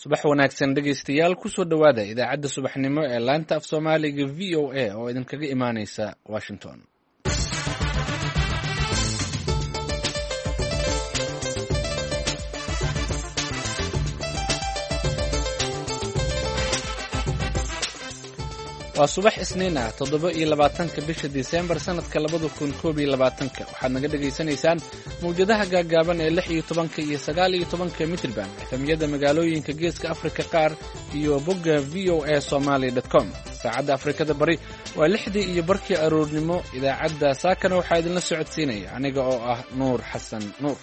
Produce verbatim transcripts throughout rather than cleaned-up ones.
subax wanaagsan dhegaystayaal kusoo dhowaada idaacadda subaxnimo ee laanta af soomaaliga v o a oo idinkaga imaaneysa washington. waa subax isniin ah toddoba iyo labaatanka bisha disembar sanadka labada kun koob iyo labaatanka waxaad naga dhegaysanaysaan mawjadaha gaagaaban ee lix iyo tobanka iyo sagaal iyo tobanka mitrban efemyada magaalooyinka geeska afrika qaar iyo bogga v o a somaly dot com. saacadda afrikada bari waa lixdii iyo barkii aroornimo. idaacadda saakana waxaa idinla socodsiinaya aniga oo ah nuur xasan nuur.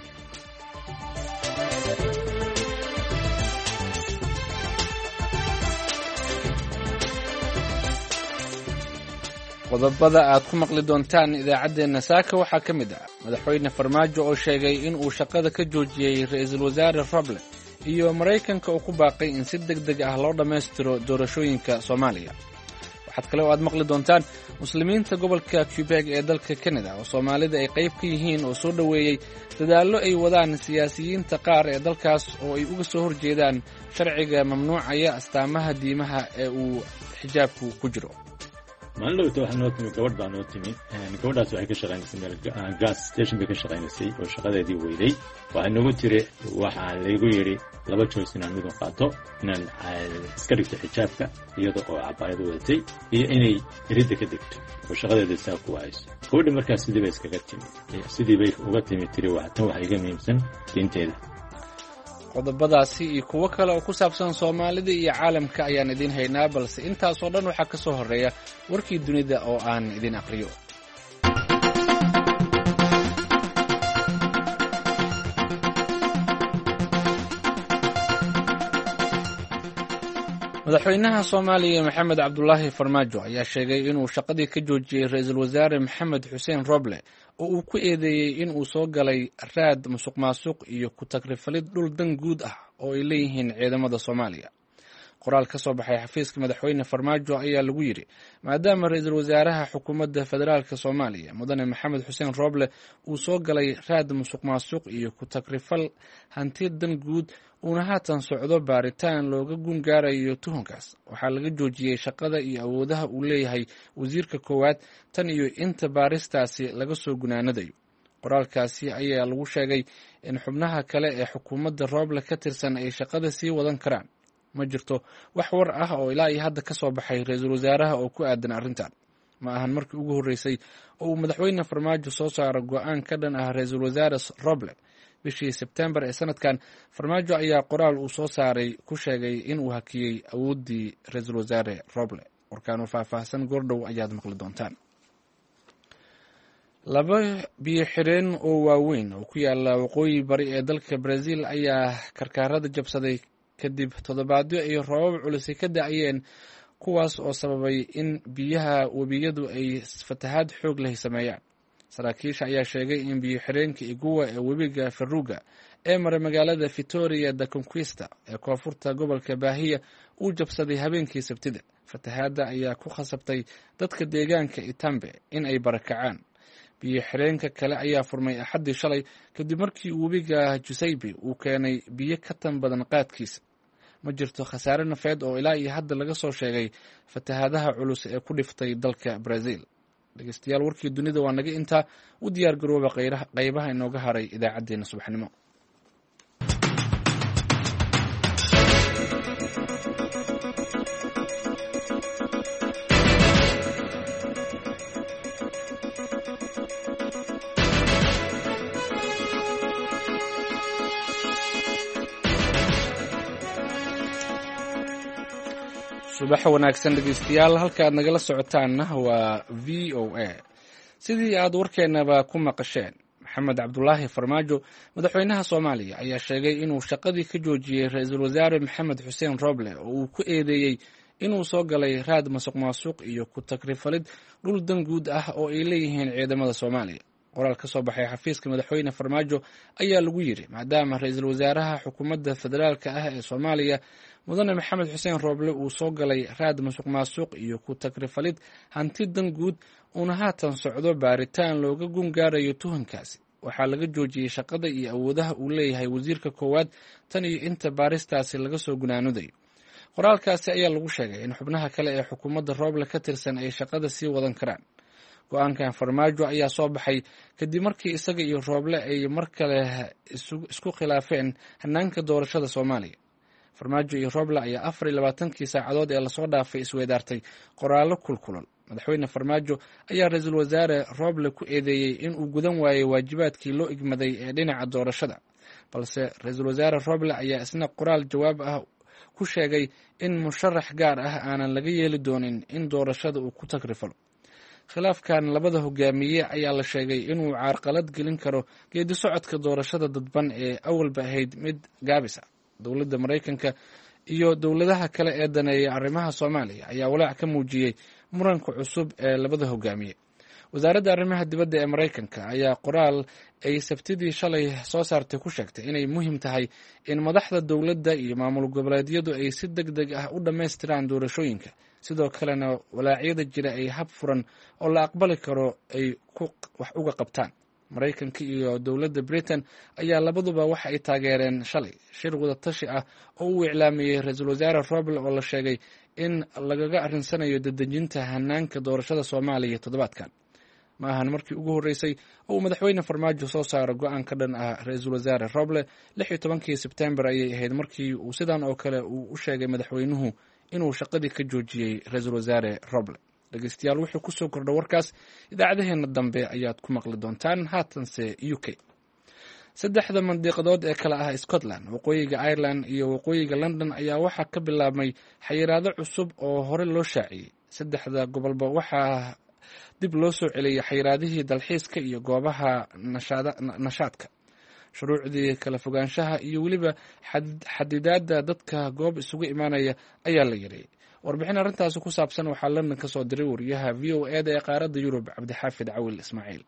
qodobada aad ku maqli doontaan idaacaddeenna saaka waxaa ka mid ah madaxweyne farmaajo oo sheegay in uu shaqada ka joojiyey ra-iisul wasaare roble iyo maraykanka oo ku baaqay in si deg deg ah loo dhammaystiro doorashooyinka soomaaliya. waxaad kale oo aad maqli doontaan muslimiinta gobolka quebec ee dalka kanada oo soomaalida ay qayb ka yihiin oo soo dhoweeyey dadaallo ay wadaan siyaasiyiinta qaar ee dalkaas oo ay uga soo horjeedaan sharciga mamnuucaya astaamaha diimaha ee uu xijaabku ku jiro. maalin dhowta waxaa noo timi gabadh baa noo timi gabadhaas waxay ka shaqaynaysay meel gas station bay ka shaqaynaysay oo shaqadeedii weyday. waxay nagu tiri waxaa laygu yidhi laba joos inaan midun qaato, inaan iska dhigto xijaabka iyada oo cabaayado wadatay iyo inay eridda ka degto oo shaqadeeda saa ku wahayso. gabadhi markaas sidii bay iskaga timi sidii bay uga timi tiri tan waxa iga muhiimsan diinteeda. qodobadaasi iyo kuwo kale oo ku saabsan soomaalida iyo caalamka ayaan idiin haynaa, balse intaasoo dhan waxaa ka soo horreeya warkii dunida oo aan idin aqriyo. madaxweynaha soomaaliya maxamed cabdulaahi farmaajo ayaa sheegay inuu shaqadii ka joojiyey ra-iisul wasaare maxamed xuseen roble oo uu ku eedeeyey in uu soo galay raad musuq maasuq iyo ku tagrifalid dhul dan guud ah oo ay leeyihiin ciidamada soomaaliya. qoraal ka soo baxay xafiiska madaxweyne farmaajo ayaa lagu yidhi maadaama ra-iisul wasaaraha xukuumadda federaalk soomaaliya mudane maxamed xuseen roble uu soo galay raad musuq maasuq iyo ku tagrifal hanti dan guud uuna haatan socdo baaritaan looga gun gaarayo tuhunkaas, waxaa laga joojiyey shaqada iyo awoodaha uu leeyahay wasiirka koowaad tan iyo inta baaristaasi laga soo gunaanadayo. qoraalkaasi ayaa lagu sheegay in xubnaha kale ee xukuumadda roble ka tirsan ay shaqada sii wadan karaan. ma jirto wax war ah oo ilaa iyo hadda ka soo baxay ra-iisul wasaaraha oo ku aadan arrintan. ma ahan markii ugu horreysay oo uu madaxweyne farmaajo soo saaro go-aan ka dhan ah ra-iisul wasaare roble. bishii sebtembar ee sanadkan farmaajo ayaa qoraal uu soo saaray ku sheegay in uu hakiyey awooddii ra-iisul wasaare roble. warkaanu faahfaahsan goordhow ayaad maqli doontaan. laba biyo xireen oo waaweyn oo ku yaala waqooyi bari ee dalka brazil ayaa karkaarada jabsaday kadib toddobaadyo ay roobab culisi ka da-ayeen, kuwaas oo sababay in biyaha webiyadu ay fatahaad xoog leh sameeyaan. saraakiisha ayaa sheegay in biyo xireenka iguwa ee webiga faruga ee maray magaalada victoria da conquista ee koonfurta gobolka baahiya uu jabsaday habeenkii sabtida. fatahaadda ayaa ku khasabtay dadka deegaanka itambe in ay barakacaan. biyo xireenka kale ayaa furmay axaddii shalay kadib markii webiga jusaybe uu keenay biyo ka tan badan qaadkiisa. ma jirto khasaare nafeed oo ilaa iyo hadda laga soo sheegay fatahaadaha culus ee ku dhiftay dalka brazil. dhegeystayaal warkii dunida waa naga intaa. u diyaar garooba qaybaha inooga haray idaacaddeenna subaxnimo. subax wanaagsan dhegeystayaal, halka aad nagala socotaanna waa v o a. sidii aad warkeennaba ku maqasheen, maxamed cabdulaahi farmaajo madaxweynaha soomaaliya ayaa sheegay inuu shaqadii ka joojiyey ra-iisul wasaare maxamed xuseen roble oo uu ku eedeeyey inuu soo galay raad masuq maasuq iyo ku tagrifalid dhul dan guud ah oo ay leeyihiin ciidamada soomaaliya. qoraal ka soo baxay xafiiska madaxweyne farmaajo ayaa lagu yidhi maadaama ra-iisul wasaaraha xukuumadda federaalk ah ee soomaaliya mudane maxamed xuseen roble uu soo galay raad masuq maasuq iyo ku tagrifalid hanti dan guud uuna haatan socdo baaritaan looga gun gaarayo tuhunkaasi, waxaa laga joojiyey shaqada iyo awoodaha uu leeyahay wasiirka koowaad tan iyo inta baaristaasi laga soo gunaanudayo. qoraalkaasi ayaa lagu sheegay in xubnaha kale ee xukuumadda Roble ka tirsan ay shaqada sii wadan karaan. go-aankan Farmaajo ayaa soo baxay kadib markii isaga iyo Roble ay mar kale isku khilaafeen hanaanka doorashada Soomaaliya. Farmaajo iyo Roble ayaa afar iyo labaatankii saacadood ee lasoo dhaafay isweydaartay qoraallo kulkulal. madaxweyne Farmaajo ayaa ra-iisul wasaare Roble ku eedeeyey in uu gudan waayay waajibaadkii loo igmaday ee dhinaca doorashada, balse ra-iisul wasaare Roble ayaa isna qoraal jawaab ah ku sheegay in musharax gaar ah aanan laga yeeli doonin in doorashada uu ku tagrifalo. khilaafkan labada hogaamiye ayaa la sheegay inuu carqalad gelin karo geedi socodka doorashada dadban ee awalba ahayd mid gaabis ah. dowladda Maraykanka iyo dowladaha kale ee daneeya arrimaha Soomaaliya ayaa walaac ka muujiyey muranka cusub ee labada hogaamiye. wasaaradda arrimaha dibadda ee Maraykanka ayaa qoraal ay Sabtidii shalay soo saartay ku sheegtay inay muhiim tahay in madaxda dowladda iyo maamul goboleedyadu ay si degdeg ah u dhammaystiraan doorashooyinka, sidoo kalena walaacyada jira ay hab furan oo la aqbali karo ay wax uga qabtaan. Maraykanka iyo dowladda Britain ayaa labaduba waxa ay taageereen shalay shir wada tashi ah oo uu iclaamiyey ra-iisul wasaare Roble oo la sheegay in lagaga arrinsanayo dedejinta hanaanka doorashada Soomaaliya toddobaadkan. ma ahan markii ugu horreysay oo uu madaxweyne Farmaajo soo saaro go-aan ka dhan ah ra-iisul wasaare Roble. lix iyo tobankii Sebtembar ayay ahayd markii uu sidan oo kale uu u sheegay madaxweynuhu inuu shaqadii ka joojiyey ra-iisul wasaare Roble. dhegeystayaal, wuxuu ku soo kordha warkaas idaacadaheena dambe ayaad ku maqli doontaan. haatanse U K, saddexda mandiqadood ee kale ah Scotland, waqooyiga Ireland iyo waqooyiga London ayaa waxaa ka bilaabmay xayiraado cusub oo hore loo shaaciyey. saddexda gobolba waxaa dib loo soo celiyey xayiraadihii dalxiiska iyo goobaha nashaadka, shuruucdii kala fogaanshaha iyo weliba xadidaadda dadka goob isugu imaanaya ayaa la yareeyey. warbixin arrintaasi ku saabsan waxaa London ka soo diray wariyaha V O A da ee qaaradda Yurub Cabdixaafid Cawil Ismaaciil.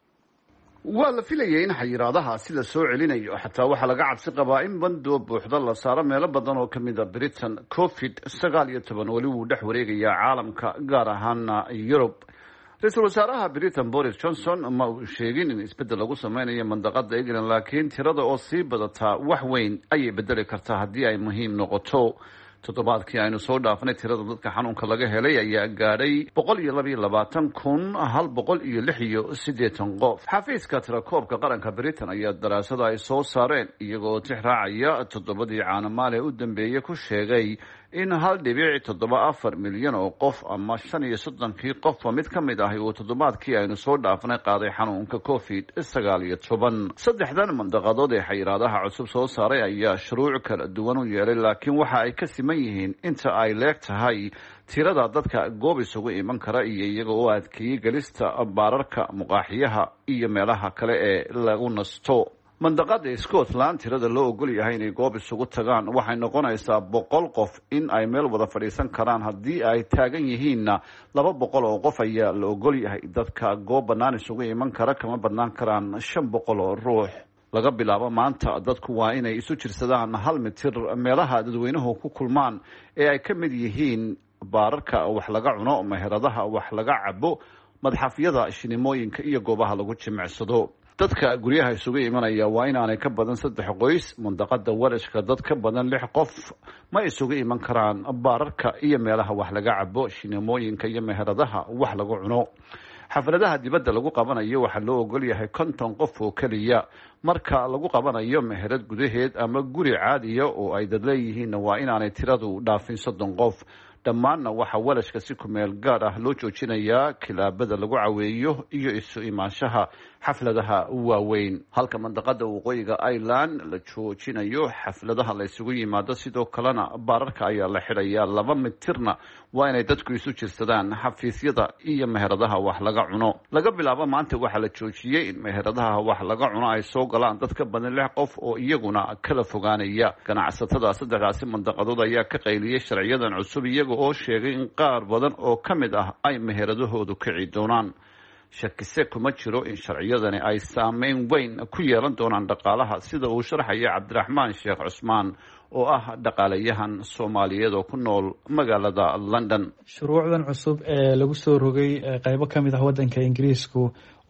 waa la filayay in xayiraadaha sida soo celinayo, xataa waxaa laga cabsi qabaa in bandoo buuxda la saaro meelo badan oo ka mid a Britain. covid sagaal iyo toban weli wuu dhex wareegayaa caalamka, gaar ahaana Yurub. ra-iisul wasaaraha Britain Boris Johnson ma uu sheegin in isbeddel lagu sameynayo mandaqada England, laakiin tirada oo sii badataa wax weyn ayay bedeli kartaa haddii ay muhiim noqoto. toddobaadkii aynu soo dhaafnay tirada dadka xanuunka laga helay ayaa gaadhay boqol iyo labayo labaatan kun hal boqol iyo lix iyo siddeetan qof. xafiiska tirakoobka qaranka Britain ayaa daraasada ay soo saareen iyagoo tix raacaya toddobadii caanamaal ee u dambeeyey ku sheegay in hal dhibic toddoba afar milyan oo qof ama shan iyo soddonkii qofba mid ka mid ahi uu toddobaadkii aynu soo dhaafnay qaaday xanuunka covid sagaal iyo toban. saddexdan mandaqadood ee xayiraadaha cusub soo saaray ayaa shuruuc kala duwan u yeelay, laakiin waxa ay ka siman yihiin inta ay leeg tahay tirada dadka goob isugu iman kara iyo iyaga oo adkeeyey gelista baararka, muqaaxiyaha iyo meelaha kale ee lagu nasto. mandaqada Scotland tirada loo ogol yahay inay goob isugu tagaan waxay noqonaysaa boqol qof in ay meel wada fadhiisan karaan. haddii ay taagan yihiinna laba boqol oo qof ayaa la ogol yahay. dadka goob bannaan isugu iman kara kama badnaan karaan shan boqol oo ruux. laga bilaabo maanta dadku waa inay isu jirsadaan hal mitir meelaha dadweynuhu ku kulmaan ee ay ka mid yihiin baararka wax laga cuno, meheradaha wax laga cabo, madxafyada, shinimooyinka iyo goobaha lagu jimicsado. dadka guryaha isugu imanaya waa inaanay ka badan saddex qoys. mandaqada Welshka dad ka badan lix qof ma isugu iman karaan baararka iyo meelaha wax laga cabo, shinimooyinka iyo meheradaha wax lagu cuno. xafladaha dibadda lagu qabanayo waxaa loo ogol yahay konton qof oo keliya. marka lagu qabanayo meherad gudaheed ama guri caadiya oo ay dad leeyihiinna waa inaanay tiradu dhaafin soddon qof. dhammaanna waxaa Welshka si ku meel gaar ah loo joojinayaa kilaabada lagu caweeyo iyo isu imaanshaha xafladaha waaweyn. halka mandaqada waqooyiga Ireland la joojinayo xafladaha la isugu yimaado, sidoo kalena baararka ayaa la xidhayaa. laba mitirna waa inay dadku isu jirsadaan. xafiisyada iyo meheradaha wax laga cuno laga bilaabo maanta waxaa la joojiyey in meheradaha wax laga cuno ay soo galaan dad ka badan lix qof oo iyaguna kala fogaanaya. ganacsatada saddexdaasi mandaqadood ayaa ka qayliyey sharciyadan cusub iyaga oo sheegay in qaar badan oo ka mid ah ay meheradahoodu kici doonaan. shakise kuma jiro in sharciyadani ay saameyn weyn ku yeelan doonaan dhaqaalaha, sida uu sharaxaya Cabdiraxmaan Sheekh Cusmaan oo ah dhaqaalayahan Soomaaliyeed oo ku nool magaalada London. shuruucdan cusub ee lagu soo rogay qaybo ka mid ah waddanka Ingiriisku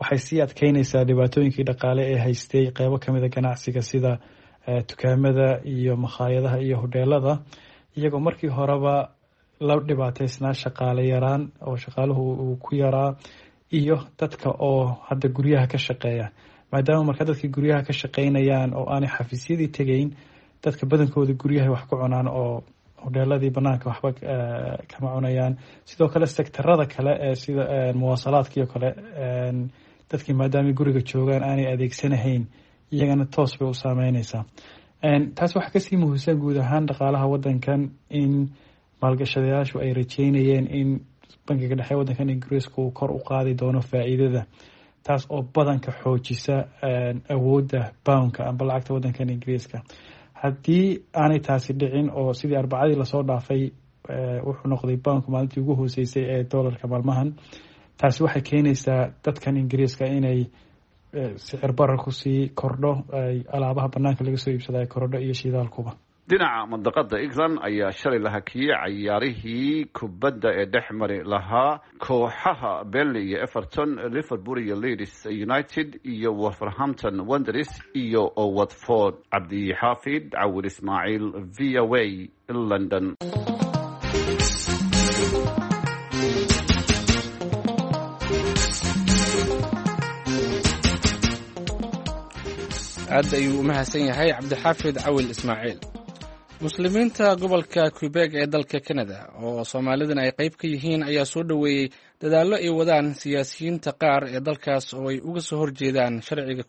waxay sii adkeynaysaa dhibaatooyinkii dhaqaale ee haystay qeybo kamida ganacsiga sida dukaamada iyo makhaayadaha iyo hodheelada, iyagoo markii horeba la dhibaateysnaa shaqaale yaraan oo shaqaaluhu uu ku yaraa, iyo dadka oo hadda guryaha ka shaqeeya. maadaama marka dadkii guryaha ka shaqeynayaan oo aanay xafiisyadii tegayn, dadka badankooda guryaha wax ku cunaan oo hodheeladii banaanka waxba kama cunayaan. sidoo kale sektarada kale ee sida muwaasalaadkiio kale, dadkii maadaama guriga joogaan aanay adeegsanahayn, iyagana toos bay u saameyneysaa. taas waxaa kasii muhiimsan guud ahaan dhaqaalaha wadankan in maalgashadayaashu ay rajeynayeen in bankiga dhexe wadankan ingiriiska uu kor u qaadi doono faa'iidada, taas oo badanka xoojisa awoodda poundka amba lacagta wadankan ingiriiska. haddii aanay taasi dhicin oo sidii arbacadii lasoo dhaafay wuxuu noqday poundka maalintii ugu hooseysay ee doolarka maalmahan, taasi waxay keenaysaa dadkan ingiriiska inay sicir bararku sii kordho, alaabaha banaanka laga soo iibsada ay kordho iyo shidaalkuba. dhinaca mandaqada England ayaa shalay la hakiyay ciyaarihii kubadda ee dhex mari lahaa kooxaha Burnley iyo Everton, Liverpool iyo Leeds United iyo Wolverhampton Wanderers iyo Watford. Cabdi Xaafid, Cawil Ismaaciil, V O A, London. aad ayuu u mahadsan yahay cabdixaafid cawil ismaaciil. muslimiinta gobolka Quebec ee dalka Canada oo Soomaalidana ay qayb ka yihiin ayaa soo dhaweeyay dadaallo ay wadaan siyaasiyiinta qaar ee dalkaas oo ay uga soo horjeedaan sharciga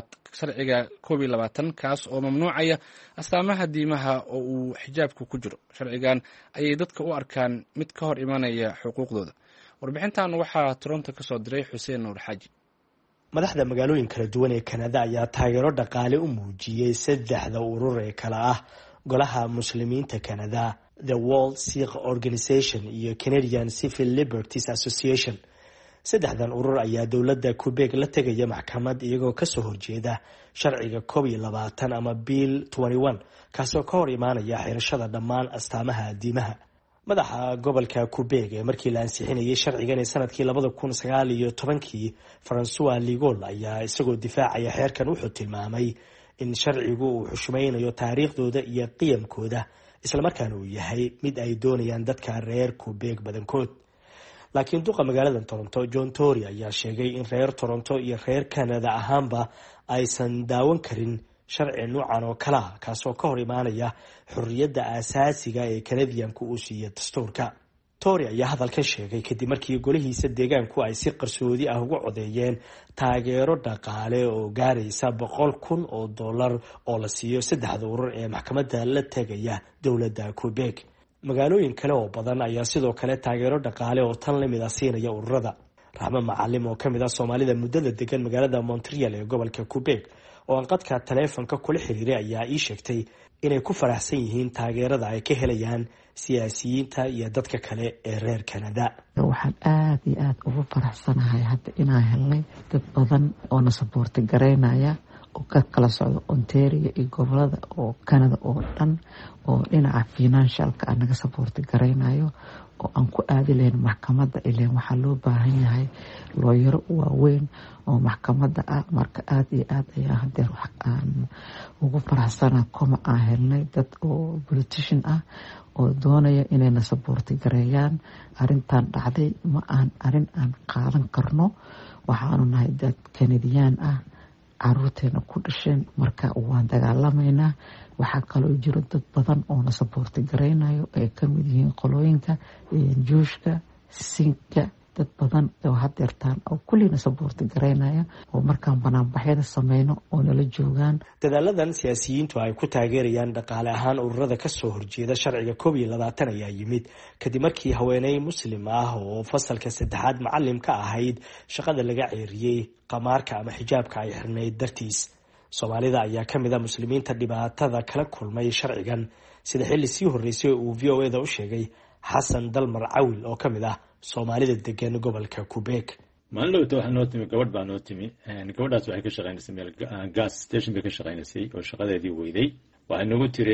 koob iyo labaatan kaas oo mamnuucaya astaamaha diimaha oo uu xijaabku ku jiro. sharcigan ayay dadka u arkaan mid ka hor imanaya xuquuqdooda. warbixintan waxaa Toronto ka soo diray Xuseen Nuur Xaaji. madaxda magaalooyin kala duwan ee Canada ayaa taageero dhaqaale u muujiyay saddexda urur ee kala ah golaha muslimiinta Canada, The World Sikh Organization iyo Canadian Civil Liberties Association. saddexdan urur ayaa dowladda Quebec la tegaya maxkamad iyagoo kasoo horjeeda sharciga koob iyo labaatan ama Bill twenty-one kaasoo ka hor imaanaya xirashada dhammaan astaamaha diimaha. madaxa gobolka Quebec ee markii la ansixinayay sharcigan ee sanadkii labada kun sagaal iyo tobankii, François Legault ayaa isagoo difaacaya xeerkan wuxuu tilmaamay in sharcigu uu xushmaynayo taariikhdooda iyo qiyamkooda, isla markaana uu yahay mid ay doonayaan dadka reer Quebec badankood. laakiin duqa magaalada Toronto, John Tory, ayaa sheegay in reer Toronto iyo reer Canada ahaanba aysan daawan karin sharci noocan oo kala ah kaasoo ka hor imaanaya xorriyadda aasaasiga ee Canadianku uu siiyo dastuurka. Tory ayaa hadalkan sheegay kadib markii golihiisa deegaanku ay si qarsoodi ah uga codeeyeen taageero dhaqaale oo gaaraysa boqol kun oo dollar oo la siiyo saddexda urur ee maxkamadda la tegaya dowladda Quebec. magaalooyin kale oo badan ayaa sidoo kale taageero dhaqaale oo tan lamid ah siinaya ururada. Raxmo Macalim oo kamid ah Soomaalida muddada degan magaalada Montreal ee gobolka Quebec oo aan qadka taleefanka kula xiriiray ayaa ii sheegtay inay ku faraxsan yihiin taageerada ay ka helayaan siyaasiyiinta iyo dadka kale ee reer Canada. waxaan aad iyo aad ugu faraxsanahay hadda inaan helnay dad badan oo na saboorti gareynaya oo ka kala socdo Ontario iyo gobolada oo Canada oo dhan oo dhinaca financialka anaga saboorti gareynayo oo aan ku aadi lahayn maxkamadda. ileen waxaa loo baahan yahay looyaro waaweyn oo maxkamadda ah. marka aad iyo aad ayaa hadeer wax aan ugu faraxsana kuma aan helnay dad oo politician ah oo doonaya inayna saboorti gareeyaan. arrintan dhacday ma aan arrin aan qaadan karno. waxaanu nahay dad Canadian ah, caruurteena ku dhasheen, marka waan dagaalamaynaa. waxaa kaloo jiro dad badan oo na saboorti gareynayo ay ka mid yihiin qolooyinka Juushka, Sinka, dad badan oo hadeertaan oo kullina saboorti gareynaya oo markaan banaanbaxyada sameyno oo nala joogaan. dadaaladan siyaasiyiintu ay ku taageerayaan dhaqaale ahaan ururada kasoo horjeeda sharciga koob iyo labaatan ayaa yimid kadib markii haweeney muslim ah oo fasalka saddexaad macalim ka ahayd shaqada laga ceeriyey qamaarka ama xijaabka ay xirnayd dartiis. Soomaalida ayaa kamid ah muslimiinta dhibaatada kala kulmay sharcigan, sida xilli sii horeysay uu V O A da u sheegay Xasan Dalmar Cawil oo kamid ah Soomaalida degan gobolka Quebec. maalin dhowta waxaa noo timi gabadh baa noo timi gabadhaas waxay ka shaqeynaysay meel gas station bay ka shaqeynaysay oo shaqadeedii weyday. waxay nagu tiri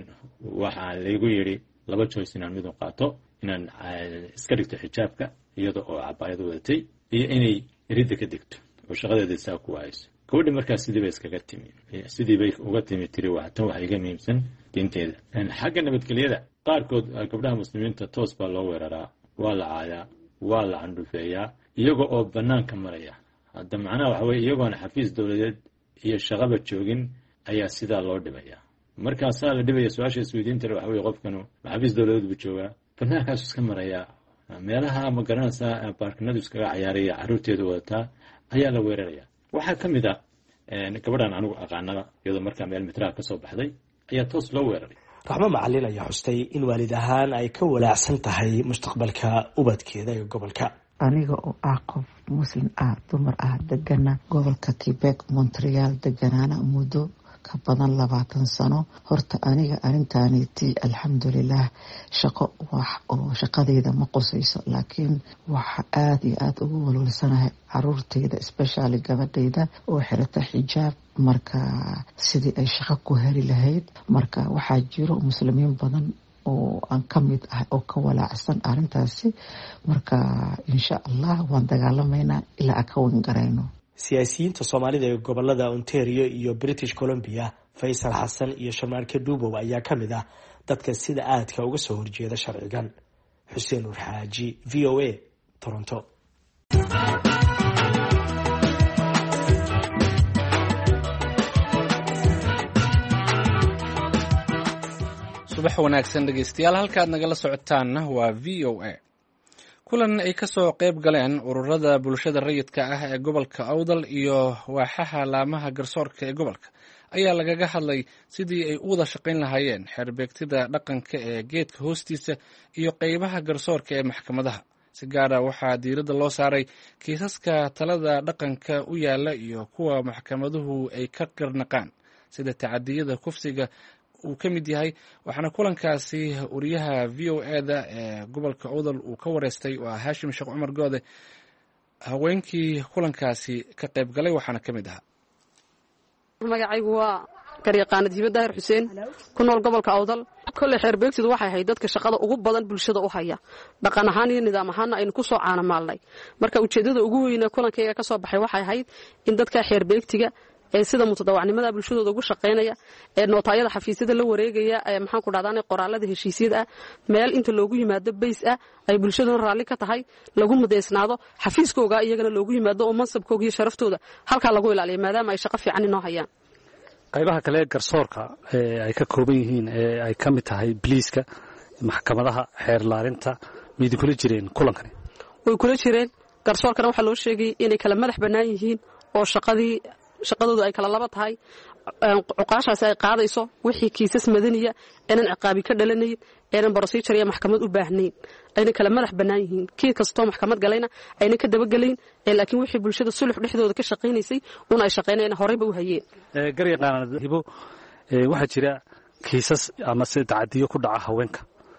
waxaa laygu yidhi laba choice inaan mid u qaato, inaan iska dhigto xijaabka iyada oo cabaayad wadatay iyo inay ridda ka degto. oo shaqadeeda saa ku waayso gabadhi markaas sidii bay iskaga timi sidii bay uga timi tiri waa tan waxa iga muhiimsan diinteeda xagga nabadgelyada qaarkood gabdhaha muslimiinta toos baa loo weeraraa waa la caayaa waa la candhufeeyaa iyaga oo banaanka maraya hadda macnaha waxa weye iyagoona xafiis dowladeed iyo shaqaba joogin ayaa sidaa loo dhibaya markaasaa la dhibaya su-aasha isweydiinta waxa weye qofkanu xafiis dowladeed buu joogaa bannaankaasu iska maraya meelaha ma garanaysaa baarkinadu iskaga cayaaraya carruurteedu wadataa ayaa la weeraraya waxaa ka mid ah gabadhan anigu aqaanada iyadoo markaa meel mitraha ka soo baxday ayaa toos loo weeraray raxmo macalin ayaa xustay in waalid ahaan ay ka walaacsan tahay mustaqbalka ubadkeeda ee gobolka aniga oo ah qof muslim ah dumar ah degana gobolka Quebec Montreal deganaana muddo ka badan labaatan sano horta aniga arintaanitii alxamdulilah shaqo wax oo shaqadeyda ma qosayso laakiin waxa aad iyo aad ugu walwalsanahay caruurteyda especially gabadheyda oo xirata xijaab marka sidii ay shaqo ku heli lahayd marka waxaa jiro muslimiin badan oo aan ka mid ah oo ka walaacsan arintaasi marka insha Allah waan dagaalamaynaa ilaa ka wan garayno siyaasiyiinta Soomaalida ee gobolada Ontario iyo British Columbia Faysal Xasan iyo Shamarka Duubow ayaa ka mid ah dadka sida aadka uga soo horjeeda sharcigan Xuseen Nur Xaaji V O A Toronto subax wanaagsan dhegeystayaal halkaad nagala socotaanna waa V O A kulan ay ka soo qayb galeen ururada bulshada rayidka ah ee gobolka Awdal iyo waaxaha laamaha garsoorka ee gobolka ayaa lagaga hadlay sidii ay u wada shaqayn lahaayeen xeerbeegtida dhaqanka ee geedka hoostiisa iyo qaybaha garsoorka ee maxkamadaha si gaara waxaa diiradda loo saaray kiisaska talada dhaqanka u yaala iyo kuwa maxkamaduhu ay ka qarnaqaan sida tacadiyada kufsiga uu ka mid yahay waxaana kulankaasi wariyaha V O A da ee gobolka Awdal uu ka wareystay waa Hashim Sheekh Cumar Goode haweenkii kulankaasi ka qayb galay waxaana ka mid ahaa magacaygu waa garyaqaanad Hiba Daahir Xuseen ku nool gobolka Awdal kulli xeerbeegtidu waxay ahayd dadka shaqada ugu badan bulshada u haya dhaqan ahaan iyo nidaam ahaan aynu ku soo caanamaalnay marka ujeedada ugu weyn ee kulankayga ka soo baxay waxay ahayd in dadka xeerbeegtiga ee sida mutadawacnimada bulshadooda ugu shaqeynaya ee nootaayada xafiisyada la wareegaya ee maxaan ku dhahdaa qoraalada heshiisyada ah meel inta loogu yimaado base ah ay bulshaduna raalli ka tahay lagu mudeysnaado xafiiskooga iyagana loogu yimaado oo mansabkooga iyo sharaftooda halka lagu ilaaliyo maadaama ay shaqo fiican inoo hayaan qaybaha kale garsoorka ee ay ka kooban yihiin ee ay ka mid tahay biliiska maxkamadaha xeer laarinta mid kula jireen kulankani way kula jireen garsoorkana waxa loo sheegay inay kala madax banaan yihiin oo shaqadii shaqadoodu ay kala laba tahay cuqaashaas ay qaadayso wixii kiisas madaniya inaan ciqaabi ka dhalanayn inaan procedure iyo maxkamad u baahnayn ayna kala madax banaan yihiin kii kasto maxkamad galayna ayna ka daba galayn laakiin wixii bulshada sulux dhexdooda ka shaqeynaysay una ay shaqeynayeen horeyba u hayeen ee garyaqaanad Hibo ee waxa jira kiisas ama si tacadiyo ku dhaca haweenka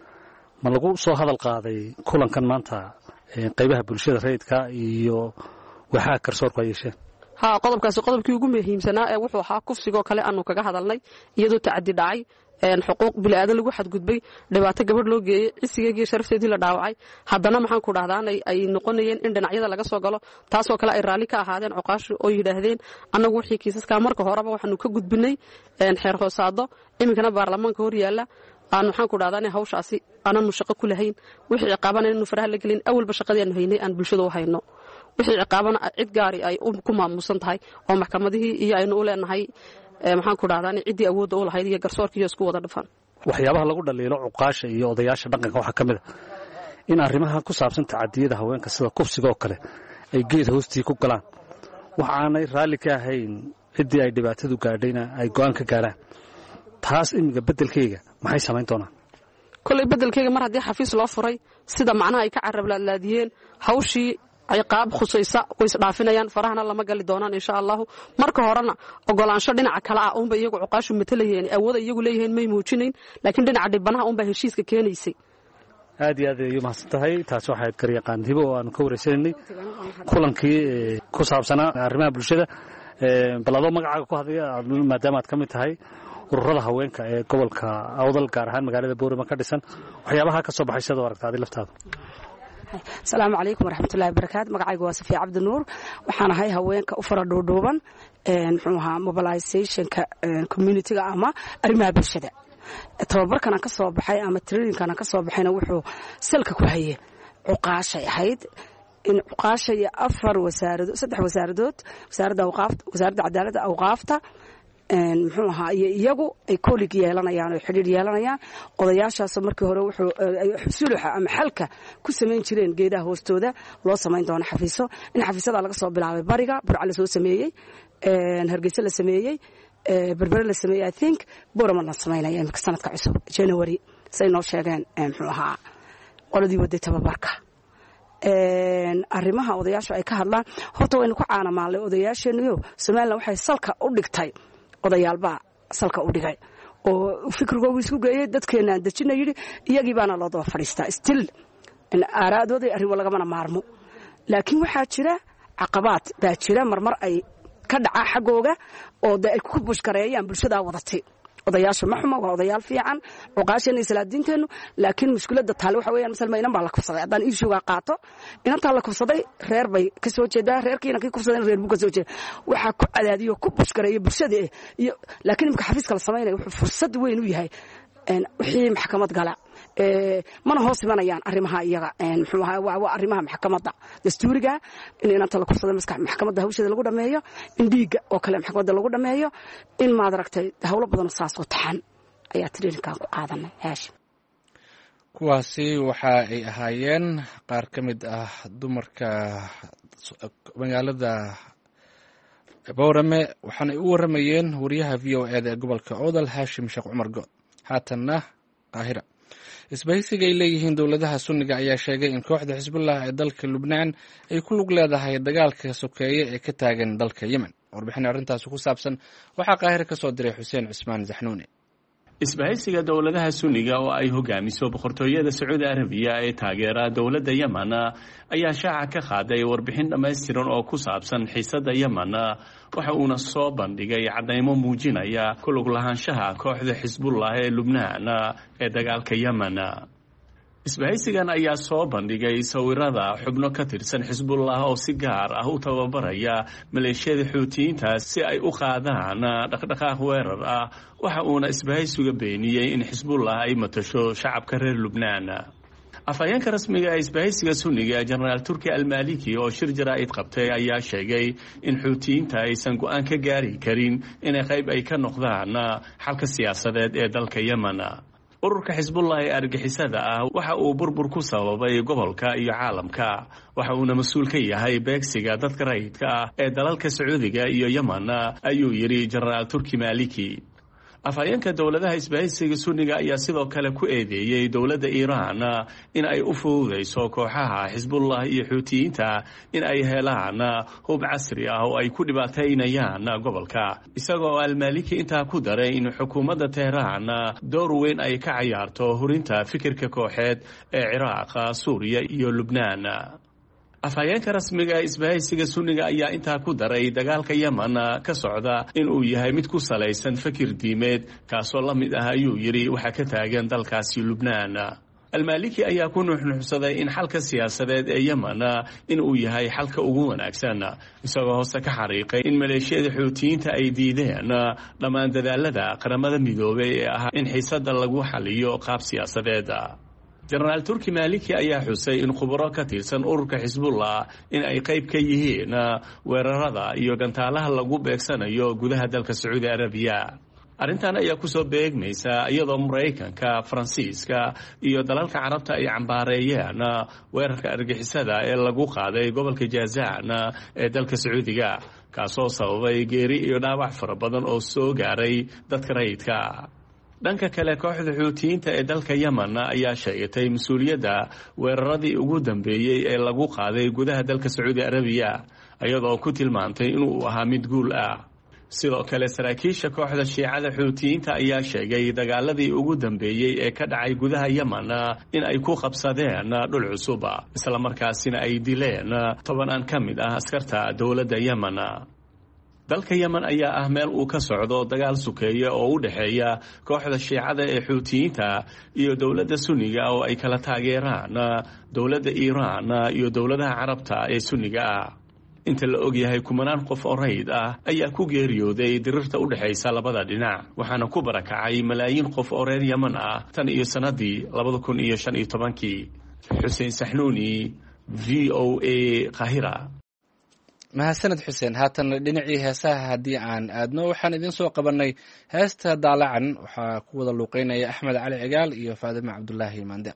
ma lagu soo hadal qaaday kulankan maanta qaybaha bulshada rayidka iyo waxa garsoorku ay yeesheen ha qodobkaasi qodobkii ugu muhiimsanaa ee wuxuu ahaa kufsiga kale aanu kaga hadalnay iyadoo tacadi dhacay een xuquuq bilaadan lagu xadgudbay dhibaato gabadh loo geeyay cisigeedii iyo sharafteedii la dhaawacay haddana maxaan ku dhahdaa ay noqonayeen in dhinacyada laga soo galo taasoo kale ay raali ka ahaadeen cuqaashu oo yiraahdeen anagu wixii kiisaska marka horeba waxaanu ka gudbinay een xeer hoosaado iminkana baarlamaanka hor yaala aan waxaan ku dhahdaa in hawshaasi aanan shaqo ku lahayn wixii ciqaabanay inuu faraha la gelin awalba shaqadii aan haynay aan bulshada u hayno wixii ciqaabana cid gaari ay ku maamuusan tahay oo maxkamadihii iyo aynu u leenahay maxaan ku dhahdaa in cidii awood u lahayd iyo garsoorkii isku wada dhafan waxyaabaha lagu dhaliilo cuqaasha iyo odayaasha dhaqanka waxa kamid ah in arrimaha ku saabsan tacadiyada haweenka sida kufsiga oo kale ay geed hoostii ku galaan waxaanay raali ka ahayn cidii ay dhibaatadu gaadhayna ay go'aan ka gaaraan taas imiga bedelkeyga maxay samayn doonaan kulay bedelkeyga mar haddii xafiis loo furay sida macnaha ay ka carablaadlaadiyeen hawshii ay qaab khusaysa way isdhaafinayaan farahana lama gali doonaan insha Allah marka horena ogolaansho dhinaca kala ah uun ba iyagu cuqaashu matalayeen awood iyagu leeyahay may muujinayn laakiin dhinaca dhibanaha uun ba heshiiska keenaysay aad iyo aad ayuu mahadsantahay taas waxay garyaqaan Hibo oo aan ka wareysanay kulankii ku saabsanaa arrimaha bulshada ee balado magacaaga ku hadlaya maadaama aad ka mid tahay ururada haweenka ee gobolka Awdal gaar ahaan magaalada Boorama ka dhisan waxyaabaha ka soo baxay sida aragtaadi laftaada asalaamu calaykum waraxmatullahi wabarakaatu magacaygu waa safiya cabdinuur waxaan ahay haweenka u fara dhuudhuuban muxuu ahaa mobilizationka communitiga ama arrimaha bulshada tababarkan aan ka soo baxay ama traininkan aan ka soo baxayna wuxuu salka ku hayay cuqaashay ahayd in cuqaasha iyo afar wasaaradood saddex wasaaradood wasaaradda awqaafta wasaaradda cadaaladda awqaafta muxuu ahaa iyo iyagu ay koolig yeelanayaan oo xidhiir yeelanayaan odayaashaas markii hore wuxuu suluxa ama xalka ku samayn jireen geedaha hoostooda loo samayn doono xafiiso in xafiisyada laga soo bilaabay bariga burca la soo sameeyey hargeysa la sameeyey berbere la sameeyey I think borama la samaynaya imika sanadka cusub January say noo sheegeen muxuu ahaa qoladii waday tababarka arrimaha odayaasha ay ka hadlaan horta waynu ku caanamaalay odayaasheeniyo Soomaaliland waxay salka u dhigtay odayaalba salka u dhigay oo fikrigoodu isku geeyay dadkeena dajina yiri iyagii baana loo daba fadhiistaa still in aaraadooda arrimo laga mana maarmo laakiin waxa jira caqabaad baa jira marmar ay ka dhaca xagooga oo ay ku bushkareeyaan bulshada wadatay odayaasha ma xumo waa odayaal fiican cuqaashana islaadiinteenu laakiin mushkiladda taale waxa weeyaan misalma inan baa la kufsaday haddaan iishuga qaato inantaa la kufsaday reer bay ka soo jeedaa reerkiina kii kufsaday reer buu ka soo jeeda waxaa ku cadaadiyo ku bushkareeyo bulshada iyo laakiin imka xafiiska la samaynayo wuxuu fursad weyn u yahay wixii maxkamad gala mana hoos imanayaan arrimaha iyaga muxuu ahaa waa arrimaha maxkamadda dastuuriga in inanta la kufsado maskax maxkamadda hawsheeda lagu dhameeyo in dhiiga oo kale maxkamadda lagu dhameeyo in maad aragtay hawlo badan saas oo taxan ayaa traininkan ku qaadanay haashim kuwaasi waxa ay ahaayeen qaar ka mid ah dumarka magaalada Boorame waxaana ay u waramayeen wariyaha V O A ee gobolka Oodal Haashim Sheekh Cumar Good haatanna Qaahira isbahaysiga ay leeyihiin dowladaha sunniga ayaa sheegay in kooxda xisbullah ee dalka Lubnaan ay ku lug leedahay dagaalka sokeeye ee ka taagan dalka Yemen warbixin arrintaas ku saabsan waxaa Qaahira ka soo diray Xuseen Cismaan Zaxnuuni isbahaysiga dowladaha sunniga oo ay hogaamiso boqortooyada Sacuudi Arabiya ee taageera dowladda Yemen ayaa shaaca ka qaaday warbixin dhammaystiran oo ku saabsan xiisadda Yemen waxa uuna soo bandhigay cadeymo muujinaya ku lug lahaanshaha kooxda xisbullah ee Lubnaan ee dagaalka Yemen isbahaysigan ayaa soo bandhigay sawirada xubno ka tirsan xisbullah oo si gaar ah u tababaraya maleeshiyada xuutiyiinta si ay u qaadaan dhaqdhaqaaq weerar ah waxa uuna isbahaysiga beeniyay in xisbullah ay matasho shacabka reer Lubnaan afayeenka rasmiga ee isbahaysiga sunniga Generaal Turki Al-Maliki oo shir jaraa'id qabtay ayaa sheegay in xuutiyiinta aysan go'aan ka gaari karin inay qayb ay ka noqdaan xalka siyaasadeed ee dalka Yemen ururka xisbullah ee argixisada ah waxa uu burbur ku sababay gobolka iyo caalamka waxa uuna mas'uul ka yahay beegsiga dadka rayidka ah ee dalalka Sacuudiga iyo Yemen ayuu yiri Generaal Turki Maliki afayeenka dowladaha isbahaysiga sunniga ayaa sidoo kale ku eedeeyay dowladda Iiraan in ay u fududeyso kooxaha xisbullah iyo xuutiyiinta in ay helaan hub casri ah oo ay ku dhibaateynayaan gobolka isagoo Al-Maliki intaa ku daray in xukuumadda Teheraan door weyn ay ka ciyaarto hurinta fikirka kooxeed ee Ciraaq, Suuriya iyo Lubnaan afhayeenka rasmiga isbahaysiga sunniga ayaa intaa ku daray dagaalka Yemen ka socda in uu yahay mid ku salaysan fakir diimeed kaasoo la mid ah ayuu yiri waxa ka taagan dalkaasi Lubnaan Al-Maliki ayaa ku nuuxnuuxsaday in xalka siyaasadeed ee Yemen in uu yahay xalka ugu wanaagsan isagoo hoose ka xariiqay in maleeshiyada xuutiyiinta ay diideen dhammaan dadaalada qaramada midoobay ee ah in xiisada lagu xaliyo qaab siyaasadeed Generaal Turki Maliki ayaa xusay in khubaro ka tirsan ururka xisbullah in ay qayb ka yihiin weerarada iyo gantaalaha lagu beegsanayo gudaha dalka Sacuudi Arabiya arrintan ayaa ku soo beegmaysa iyadoo Mareykanka, Faransiiska iyo dalalka Carabta ay cambaareeyeen weerarka argixisada ee lagu qaaday gobolka Jazaan ee dalka Sacuudiga kaasoo sababay geeri iyo dhaawac fara badan oo soo gaaray dadka rayidka dhanka kale kooxda xuutiyiinta ee dalka Yemen ayaa sheegtay mas'uuliyadda weeraradii ugu dambeeyay ee lagu qaaday gudaha dalka Sacuudi Arabiya iyadoo ku tilmaantay inuu ahaa mid guul ah sidoo kale saraakiisha kooxda shiicada xuutiyiinta ayaa sheegay dagaaladii ugu dambeeyay ee ka dhacay gudaha Yemen in ay ku qabsadeen dhul cusub isla markaasina ay dileen toban ka mid ah askarta dowladda Yemen dalka yemen ayaa ah meel uu ka socdo dagaal sukeeya oo u dhexeeya kooxda shiicada ee xuutiyiinta iyo dowladda sunniga oo ay kala taageeraan dowladda iiraan iyo dowladaha carabta ee sunniga ah inta la ogyahay kumanaan qof oo rayid ah ayaa ku geeriyooday dirirta u dhexaysa labada dhinac waxaana ku barakacay malaayiin qof oo reer yemen ah tan iyo sanadii labada kun iyo shan iyo tobankii xuseen saxnuuni v o a Qaahira. mahadsaned xuseen haatan dhinacii heesaha haddii aan aadno waxaan idin soo qabanay heesta daalacan waxaa ku wada luuqeynaya axmed cali cigaal iyo faadime cabdulaahi maande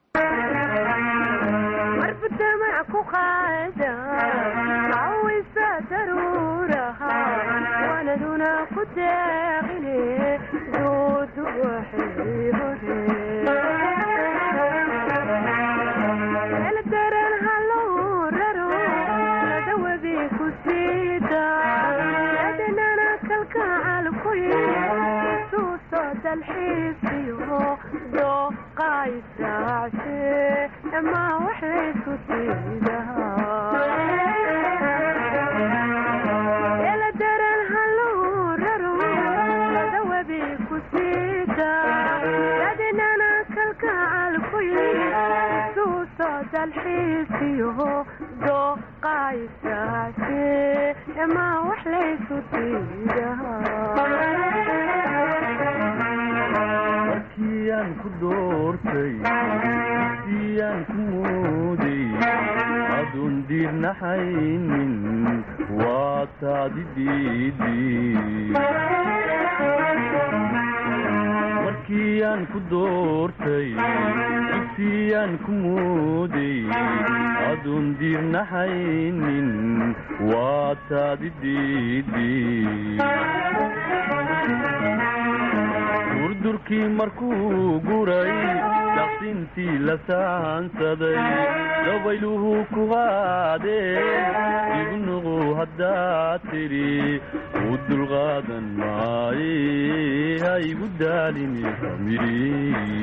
markiyan ku doortay dugsiyan ku mooday adun dirnaxaynin waa taadidiidii durdurkii markuu guray daqsintii la saansaday dabayluhu ku qaadeen ibnuqu haddaad tidhi u dulqaadan maaye ha igu daalini famiri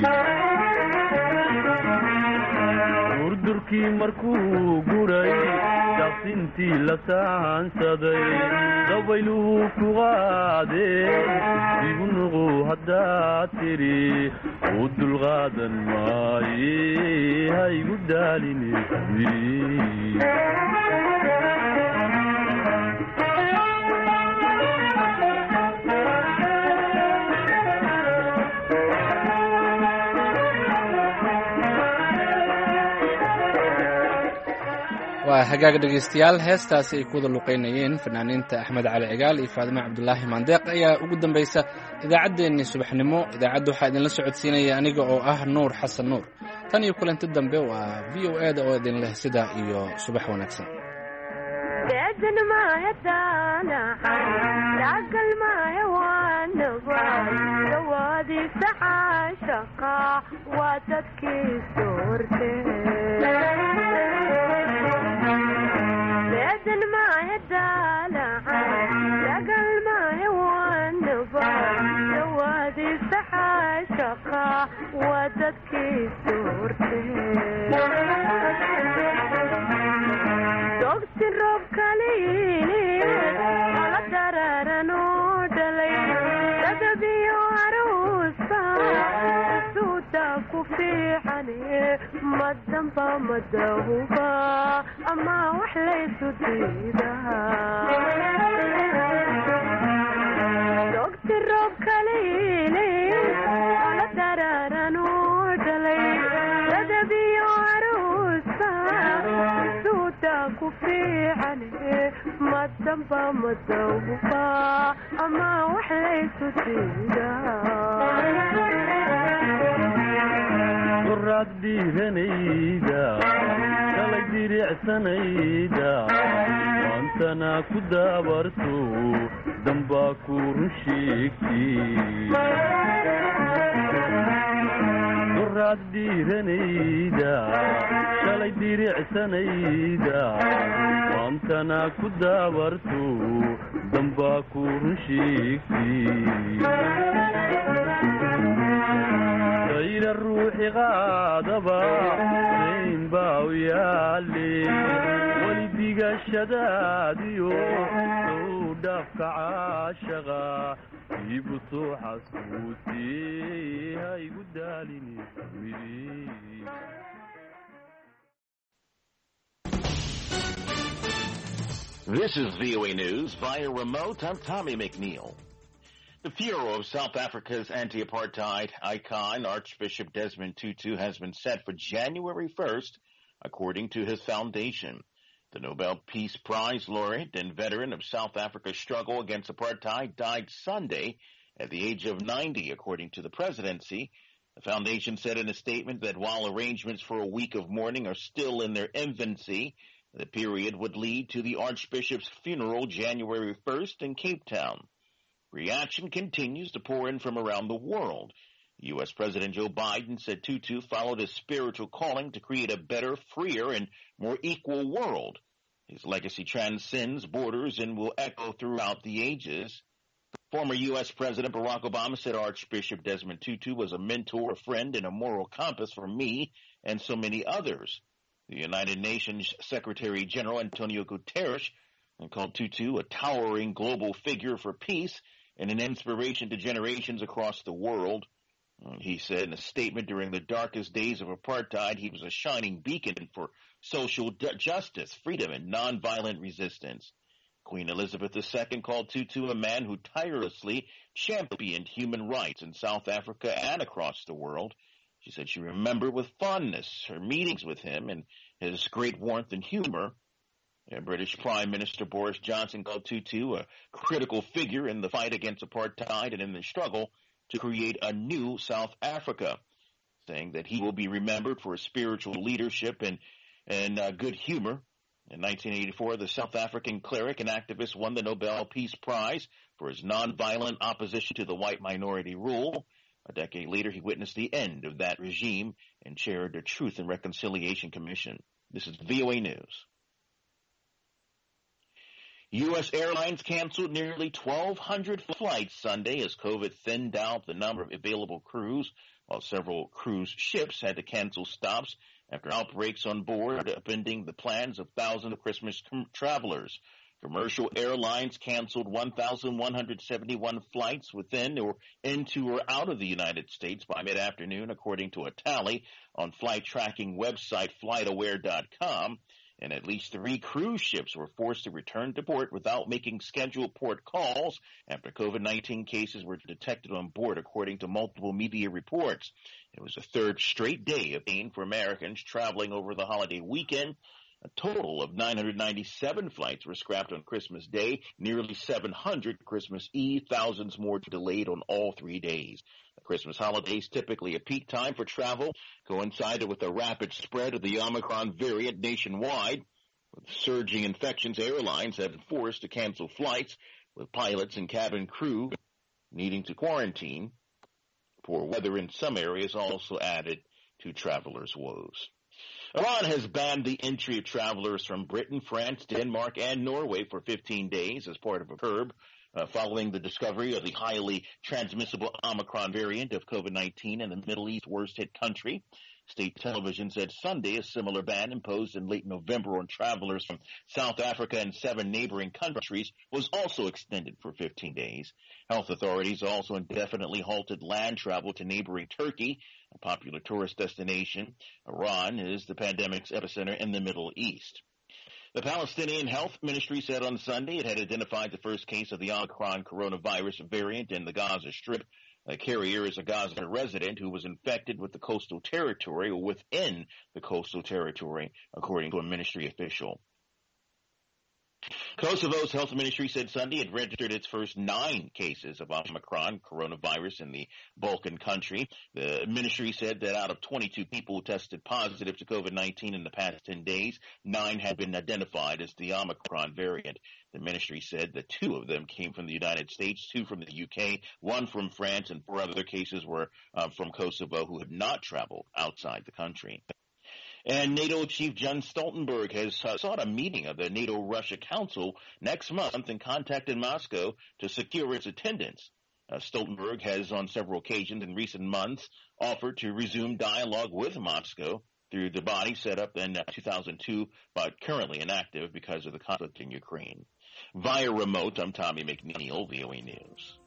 durdurkii markuu guray daqsintii la saansaday dabayluhu ku qaadeen ibnuqu haddaad tidhi u dulqaadan maaye ha igu daalini famiri waa hagaag dhegaystayaal heestaasi ay ku wada luqeynayeen fanaaniinta axmed cali cigaal iyo faadime cabdulaahi maandeeq ayaa ugu dambaysa idaacaddeenii subaxnimo idaacadda waxaa idinla socodsiinaya aniga oo ah nuur xasan nuur tan iyo kulanti dambe waa v o a da oo idin leh sidaa iyo subax wanaagsan madamba madahuba ama wax laysu diidaha dogti roob kaliile ala dararanu dhalay dadabiyo aruusa suuta ku fiicane madamba madahuba ama wax laysu diidaha diiranayda kala diricsanayda maantana ku daabarto dambaa ku run sheegtay duraad diiranayda kala diricsanayda maantana ku daabarto dambaa ku run sheegtay ayra ruuxi qaadaba sayn baa u yaale weli digashadaadiyo xaddhaafka caashaqa iibu soo xasuusiyey ha igu daalini wili This is V O A News via remote. I'm Tommy McNeil. The funeral of South Africa's anti-apartheid icon, Archbishop Desmond Tutu, has been set for January first, according to his foundation. The Nobel Peace Prize laureate and veteran of South Africa's struggle against apartheid died Sunday at the age of ninety, according to the presidency. The foundation said in a statement that while arrangements for a week of mourning are still in their infancy, the period would lead to the Archbishop's funeral January first in Cape Town. Reaction continues to pour in from around the world. U S President Joe Biden said Tutu followed his spiritual calling to create a better, freer, and more equal world. His legacy transcends borders and will echo throughout the ages. Former U S President Barack Obama said Archbishop Desmond Tutu was a mentor, a friend, and a moral compass for me and so many others. The United Nations Secretary General Antonio Guterres called Tutu a towering global figure for peace and an inspiration to generations across the world. He said in a statement, during the darkest days of apartheid, he was a shining beacon for social justice, freedom, and nonviolent resistance. Queen Elizabeth the Second called Tutu a man who tirelessly championed human rights in South Africa and across the world. She said she remembered with fondness her meetings with him and his great warmth and humor. And British Prime Minister Boris Johnson called Tutu a critical figure in the fight against apartheid and in the struggle to create a new South Africa, saying that he will be remembered for his spiritual leadership and, and uh, good humor. In nineteen eighty-four, the South African cleric and activist won the Nobel Peace Prize for his nonviolent opposition to the white minority rule. A decade later, he witnessed the end of that regime and chaired the Truth and Reconciliation Commission. This is V O A News. U S airlines canceled nearly twelve hundred flights Sunday as COVID thinned out the number of available crews, while several cruise ships had to cancel stops after outbreaks on board, upending the plans of thousands of Christmas travelers. Commercial airlines canceled one thousand one hundred seventy-one flights within or into or out of the United States by mid-afternoon, according to a tally on flight tracking website flight aware dot com. And at least three cruise ships were forced to return to port without making scheduled port calls after COVID nineteen cases were detected on board, according to multiple media reports. It was the third straight day of pain for Americans traveling over the holiday weekend. A total of nine hundred ninety-seven flights were scrapped on Christmas Day, nearly seven hundred Christmas Eve, thousands more delayed on all three days. The Christmas holidays, typically a peak time for travel, coincided with the rapid spread of the Omicron variant nationwide. With surging infections, airlines have been forced to cancel flights, with pilots and cabin crew needing to quarantine. Poor weather in some areas also added to travelers' woes. Iran has banned the entry of travelers from Britain, France, Denmark, and Norway for fifteen days as part of a curb uh, following the discovery of the highly transmissible Omicron variant of COVID nineteen in the Middle East's worst-hit country. State television said Sunday a similar ban imposed in late November on travelers from South Africa and seven neighboring countries was also extended for fifteen days. Health authorities also indefinitely halted land travel to neighboring Turkey, a popular tourist destination. Iran is the pandemic's epicenter in the Middle East. The Palestinian Health Ministry said on Sunday it had identified the first case of the Omicron coronavirus variant in the Gaza Strip. The carrier is a Gaza resident who was infected with the coastal territory or within the coastal territory, according to a ministry official. Kosovo's health ministry said Sunday it registered its first nine cases of Omicron coronavirus in the Balkan country. The ministry said that out of twenty-two people who tested positive to COVID nineteen in the past ten days, nine had been identified as the Omicron variant. The ministry said that two of them came from the United States, two from the U K, one from France, and four other cases were uh, from Kosovo who had not traveled outside the country. And NATO Chief Jens Stoltenberg has uh, sought a meeting of the NATO-Russia Council next month and contacted Moscow to secure its attendance. Uh, Stoltenberg has on several occasions in recent months offered to resume dialogue with Moscow through the body set up in two thousand two, but currently inactive because of the conflict in Ukraine. Via remote, I'm Tommy McNeil, V O A News.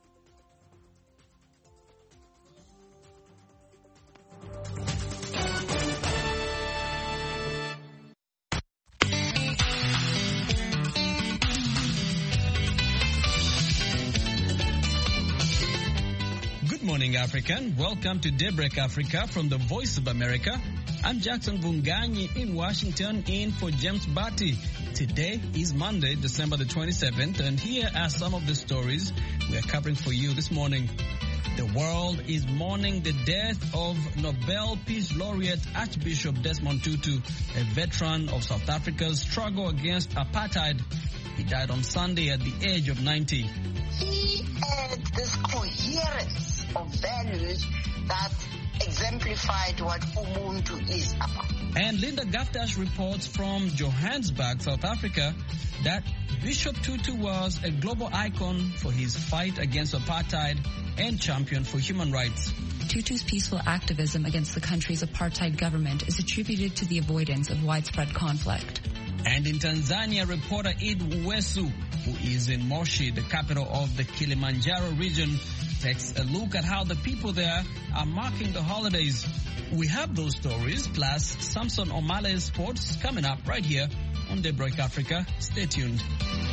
Good morning, African. Welcome to Daybreak Africa from the Voice of America. I'm Jackson Bunganyi in Washington, in for James Batty. Today is Monday, December the twenty-seventh, and here are some of the stories we are covering for you this morning. The world is mourning the death of Nobel Peace Laureate Archbishop Desmond Tutu, a veteran of South Africa's struggle against apartheid. He died on Sunday at the age of ninety. He had this coherence of values that exemplified what Ubuntu is about. And Linda Gaftash reports from Johannesburg, South Africa, that Bishop Tutu was a global icon for his fight against apartheid and champion for human rights. Tutu's peaceful activism against the country's apartheid government is attributed to the avoidance of widespread conflict. And in Tanzania, reporter Id Uwesu, who is in Moshi, the capital of the Kilimanjaro region, takes a look at how the people there are marking the holidays. We have those stories, plus Samson Omale's sports coming up right here on Daybreak Africa. Stay tuned.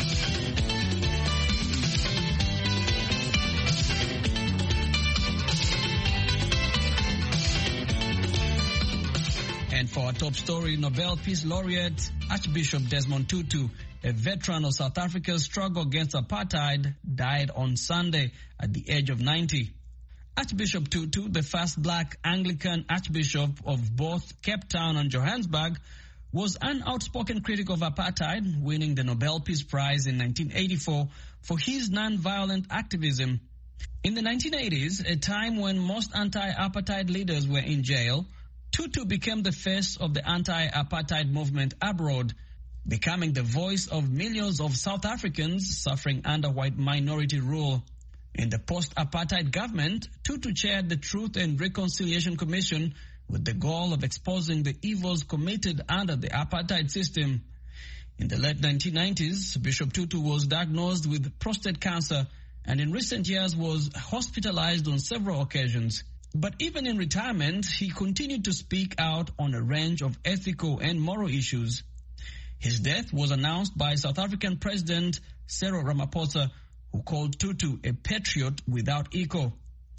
And for our top story, Nobel Peace Laureate Archbishop Desmond Tutu, a veteran of South Africa's struggle against apartheid, died on Sunday at the age of ninety. Archbishop Tutu, the first black Anglican archbishop of both Cape Town and Johannesburg, was an outspoken critic of apartheid, winning the Nobel Peace Prize in nineteen eighty-four for his non-violent activism. In the nineteen eighties, a time when most anti-apartheid leaders were in jail, Tutu became the face of the anti-apartheid movement abroad, becoming the voice of millions of South Africans suffering under white minority rule. In the post-apartheid government, Tutu chaired the Truth and Reconciliation Commission with the goal of exposing the evils committed under the apartheid system. In the late nineteen nineties, Bishop Tutu was diagnosed with prostate cancer and in recent years was hospitalized on several occasions. But even in retirement, he continued to speak out on a range of ethical and moral issues. His death was announced by South African President Cyril Ramaphosa, who called Tutu a patriot without equal.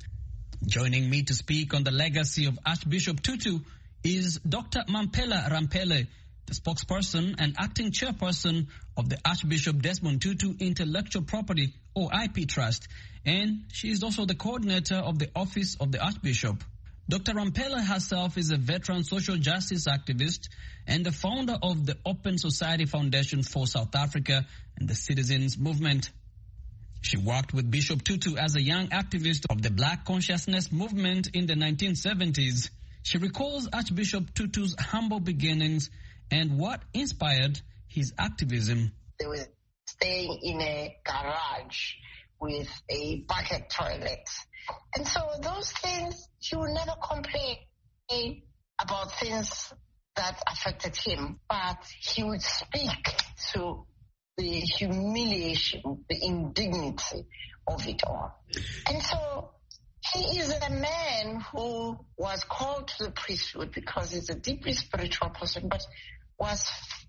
Joining me to speak on the legacy of Archbishop Tutu is Doctor Mampela Rampele, the spokesperson and acting chairperson of the Archbishop Desmond Tutu Intellectual Property, or I P Trust, and she is also the coordinator of the Office of the Archbishop. Doctor Rampele herself is a veteran social justice activist and the founder of the Open Society Foundation for South Africa and the Citizens Movement. She worked with Bishop Tutu as a young activist of the Black Consciousness Movement in the nineteen seventies. She recalls Archbishop Tutu's humble beginnings and what inspired his activism. They were staying in a garage with a bucket toilet. And so those things, he would never complain about things that affected him, but he would speak to the humiliation, the indignity of it all. And so he is a man who was called to the priesthood because he's a deeply spiritual person, but was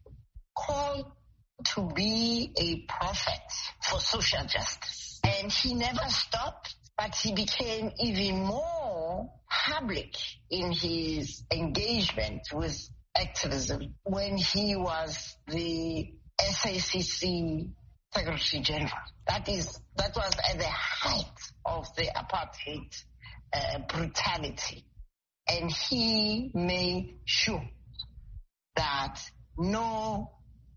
called to be a prophet for social justice. And he never stopped, but he became even more public in his engagement with activism when he was the S A C C Secretary General. That is, that was at the height of the apartheid uh, brutality. And he made sure that no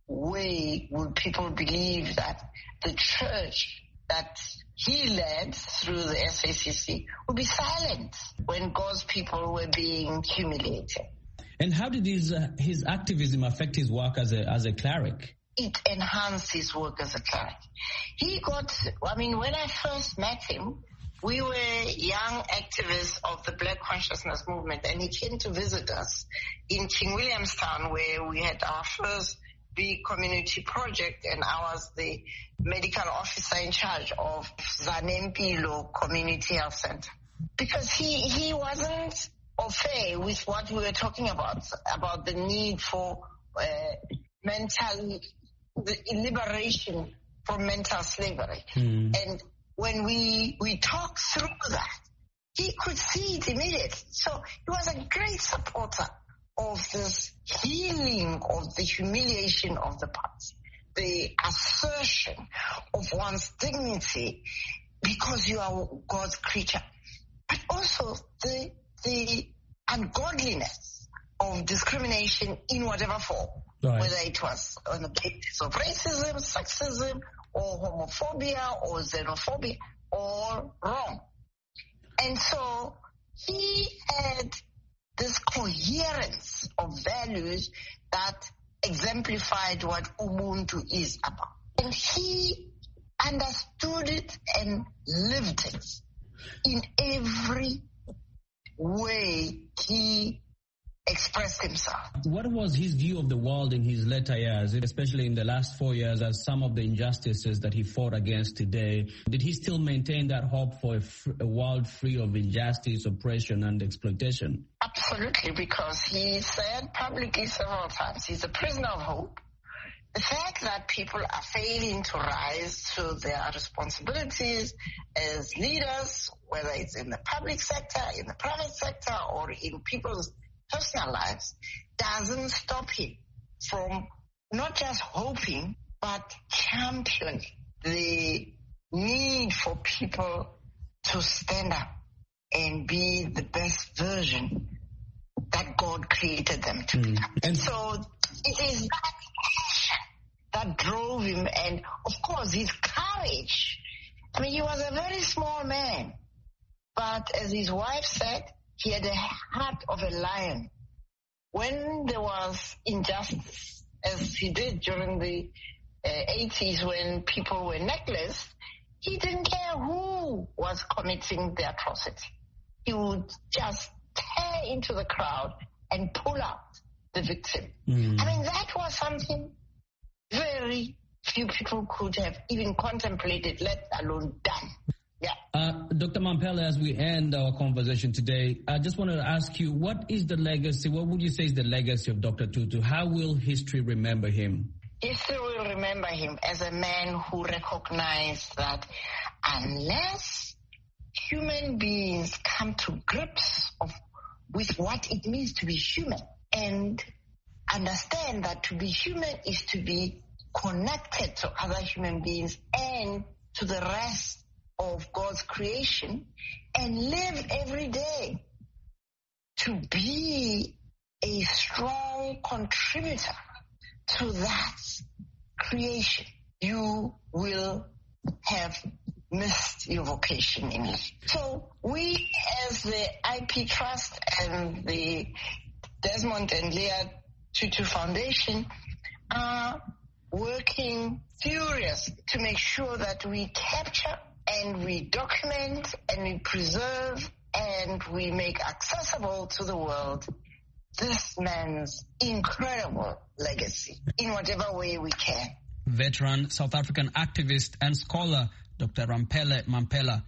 way would people believe that the church that he led through the S A C C would be silent when God's people were being humiliated. And how did his, uh, his activism affect his work as a, as a cleric? It enhanced his work as a cleric. He got, I mean, when I first met him, we were young activists of the Black Consciousness Movement, and he came to visit us in King Williamstown, where we had our first big community project, and I was the medical officer in charge of Zanempilo Community Health Center. Because he, he wasn't au fait with what we were talking about, about the need for uh, mental, the liberation from mental slavery. Mm. And when we, we talked through that, he could see it immediately. So he was a great supporter of this healing of the humiliation of the past, the assertion of one's dignity because you are God's creature, but also the the ungodliness of discrimination in whatever form, right. Whether it was on the basis of racism, sexism, or homophobia, or xenophobia, or wrong. And so he had this coherence of values that exemplified what Ubuntu is about. And he understood it and lived it in every way he expressed himself. What was his view of the world in his later years, especially in the last four years, as some of the injustices that he fought against today? Did he still maintain that hope for a, f- a world free of injustice, oppression, and exploitation? Absolutely, because he said publicly several times he's a prisoner of hope. The fact that people are failing to rise to their responsibilities as leaders, whether it's in the public sector, in the private sector, or in people's personal lives, doesn't stop him from not just hoping, but championing the need for people to stand up and be the best version that God created them to mm. become. And so it is that passion that drove him, and of course his courage. I mean, he was a very small man, but as his wife said, he had a heart of a lion. When there was injustice, as he did during the uh, eighties when people were neckless, he didn't care who was committing the atrocity. He would just tear into the crowd and pull out the victim. Mm. I mean, that was something very few people could have even contemplated, let alone done. Yeah. Uh, Doctor Mampela, as we end our conversation today, I just wanted to ask you, what is the legacy, what would you say is the legacy of Doctor Tutu? How will history remember him? History will remember him as a man who recognized that unless human beings come to grips of, with what it means to be human and understand that to be human is to be connected to other human beings and to the rest of God's creation, and live every day to be a strong contributor to that creation, you will have missed your vocation in it. So we as the I P Trust and the Desmond and Leah Tutu Foundation are working furious to make sure that we capture and we document and we preserve and we make accessible to the world this man's incredible legacy in whatever way we can. Veteran South African activist and scholar Doctor Rampele Mampela.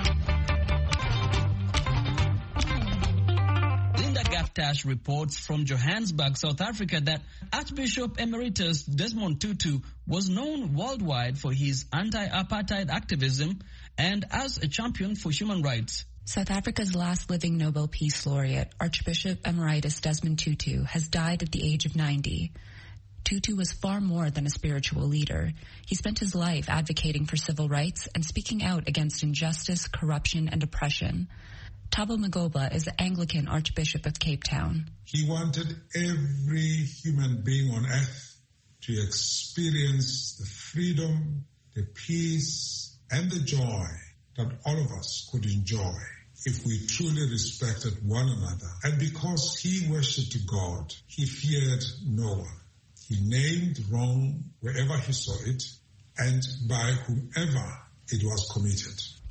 Linda Gaftash reports from Johannesburg, South Africa, that Archbishop Emeritus Desmond Tutu was known worldwide for his anti-apartheid activism and as a champion for human rights. South Africa's last living Nobel Peace Laureate, Archbishop Emeritus Desmond Tutu, has died at the age of ninety. Tutu was far more than a spiritual leader. He spent his life advocating for civil rights and speaking out against injustice, corruption, and oppression. Thabo Magoba is the Anglican Archbishop of Cape Town. He wanted every human being on earth to experience the freedom, the peace, and the joy that all of us could enjoy if we truly respected one another. And because he worshipped God, he feared no one. He named wrong wherever he saw it and by whomever it was committed.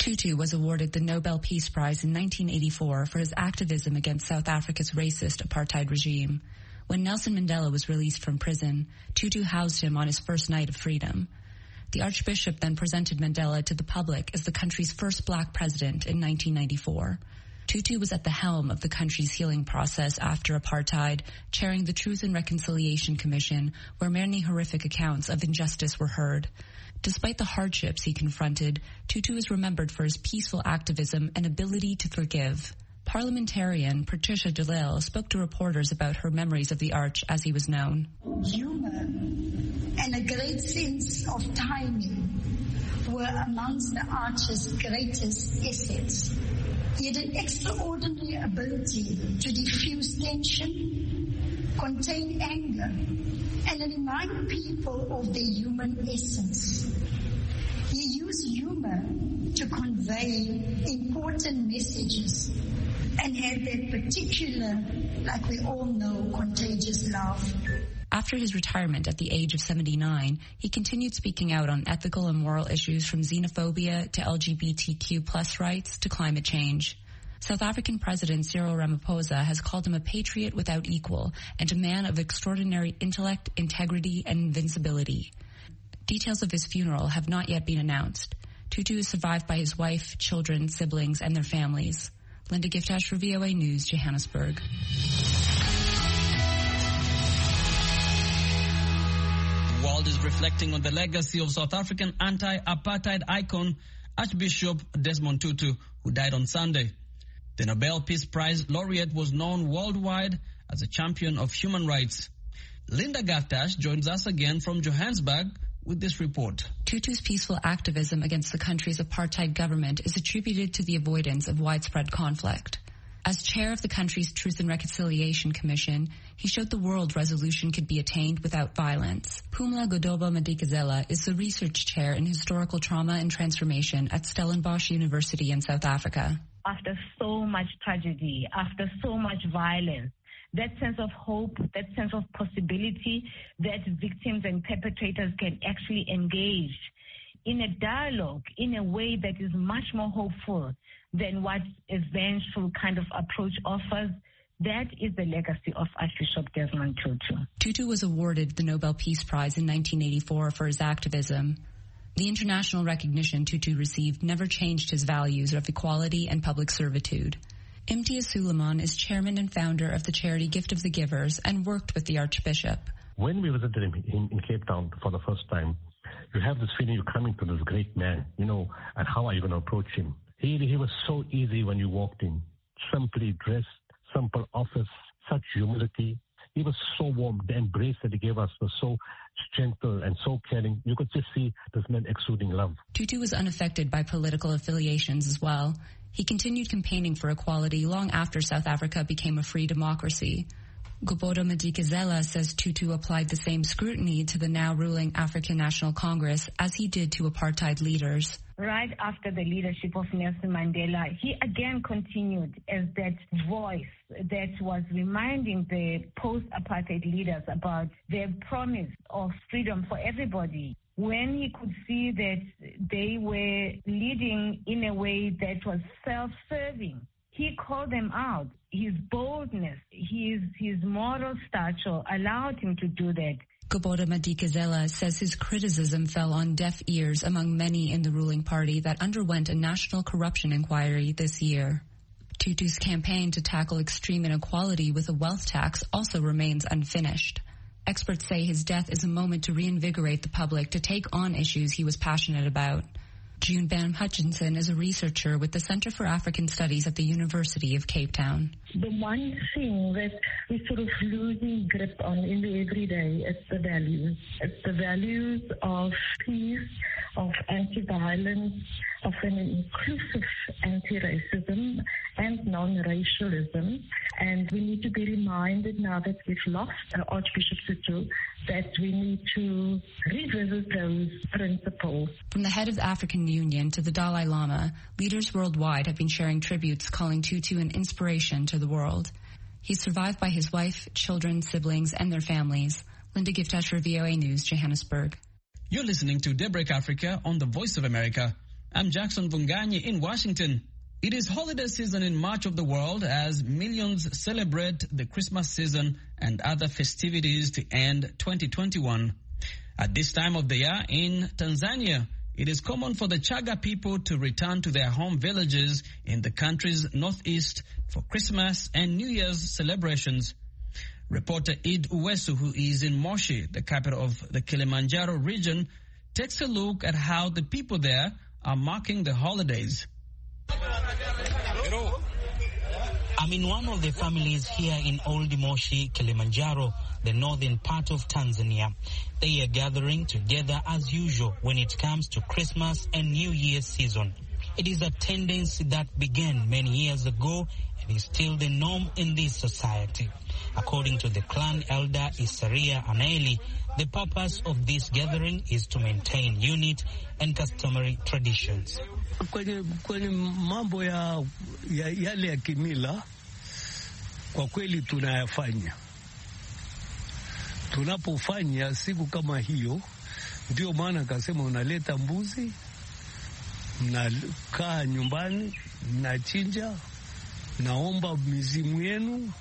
Tutu was awarded the Nobel Peace Prize in nineteen eighty-four for his activism against South Africa's racist apartheid regime. When Nelson Mandela was released from prison, Tutu housed him on his first night of freedom. The Archbishop then presented Mandela to the public as the country's first black president in nineteen ninety-four. Tutu was at the helm of the country's healing process after apartheid, chairing the Truth and Reconciliation Commission, where many horrific accounts of injustice were heard. Despite the hardships he confronted, Tutu is remembered for his peaceful activism and ability to forgive. Parliamentarian Patricia de Lille spoke to reporters about her memories of the Arch as he was known. Humor and a great sense of timing were amongst the Arch's greatest assets. He had an extraordinary ability to diffuse tension, contain anger, and remind people of their human essence. He used humor to convey important messages and had that particular, like we all know, contagious laugh. After his retirement at the age of seventy-nine, he continued speaking out on ethical and moral issues from xenophobia to L G B T Q plus rights to climate change. South African President Cyril Ramaphosa has called him a patriot without equal and a man of extraordinary intellect, integrity, and invincibility. Details of his funeral have not yet been announced. Tutu is survived by his wife, children, siblings, and their families. Linda Giftash for V O A News, Johannesburg. The world is reflecting on the legacy of South African anti-apartheid icon Archbishop Desmond Tutu, who died on Sunday. The Nobel Peace Prize laureate was known worldwide as a champion of human rights. Linda Gaftash joins us again from Johannesburg with this report. Tutu's peaceful activism against the country's apartheid government is attributed to the avoidance of widespread conflict. As chair of the country's Truth and Reconciliation Commission, he showed the world resolution could be attained without violence. Phumla Godoba-Madikizela is the research chair in historical trauma and transformation at Stellenbosch University in South Africa. After so much tragedy, after so much violence, that sense of hope, that sense of possibility that victims and perpetrators can actually engage in a dialogue in a way that is much more hopeful than what a vengeful kind of approach offers, that is the legacy of Archbishop Desmond Tutu. Tutu was awarded the Nobel Peace Prize in nineteen eighty-four for his activism. The international recognition Tutu received never changed his values of equality and public servitude. Imtiaz Suleiman is chairman and founder of the charity Gift of the Givers and worked with the Archbishop. When we visited him in, in Cape Town for the first time, you have this feeling you're coming to this great man, you know, and how are you going to approach him? He, he was so easy when you walked in, simply dressed, simple office, such humility. He was so warm. The embrace that he gave us was so gentle and so caring. You could just see this man exuding love. Tutu was unaffected by political affiliations as well. He continued campaigning for equality long after South Africa became a free democracy. Gobodo Madikizela says Tutu applied the same scrutiny to the now ruling African National Congress as he did to apartheid leaders. Right after the leadership of Nelson Mandela, he again continued as that voice that was reminding the post-apartheid leaders about their promise of freedom for everybody. When he could see that they were leading in a way that was self-serving, he called them out. His boldness, his, his moral stature allowed him to do that. Gobodo Madikizela says his criticism fell on deaf ears among many in the ruling party that underwent a national corruption inquiry this year. Tutu's campaign to tackle extreme inequality with a wealth tax also remains unfinished. Experts say his death is a moment to reinvigorate the public to take on issues he was passionate about. June Bam Hutchinson is a researcher with the Center for African Studies at the University of Cape Town. The one thing that we're sort of losing grip on in the everyday is the values. It's the values of peace, of anti-violence, of an inclusive anti-racism and non-racialism. And we need to be reminded now that we've lost Archbishop Tutu that we need to revisit those principles. From the head of the African Union to the Dalai Lama, leaders worldwide have been sharing tributes calling Tutu an inspiration to the world. He's survived by his wife, children, siblings, and their families. Linda Giftash for V O A News, Johannesburg. You're listening to Daybreak Africa on the Voice of America. I'm Jackson Vunganyi in Washington. It is holiday season in much of the world as millions celebrate the Christmas season and other festivities to end twenty twenty-one. At this time of the year in Tanzania, it is common for the Chaga people to return to their home villages in the country's northeast for Christmas and New Year's celebrations. Reporter Id Uwesu, who is in Moshi, the capital of the Kilimanjaro region, takes a look at how the people there are marking the holidays. I'm in one of the families here in Old Moshi, Kilimanjaro, the northern part of Tanzania. They are gathering together as usual when it comes to Christmas and New Year's season. It is a tendency that began many years ago and is still the norm in this society. According to the clan elder Isaria Anaeli, the purpose of this gathering is to maintain unity and customary traditions. Kwenye, kwenye mambo ya, ya yale ya kimila kwa kweli tunayafanya. Tunapofanya siku kama hiyo, ndio maana kasema unaleta mbuzi, mnakaa nyumbani, mnachinja, naomba mizimu yenu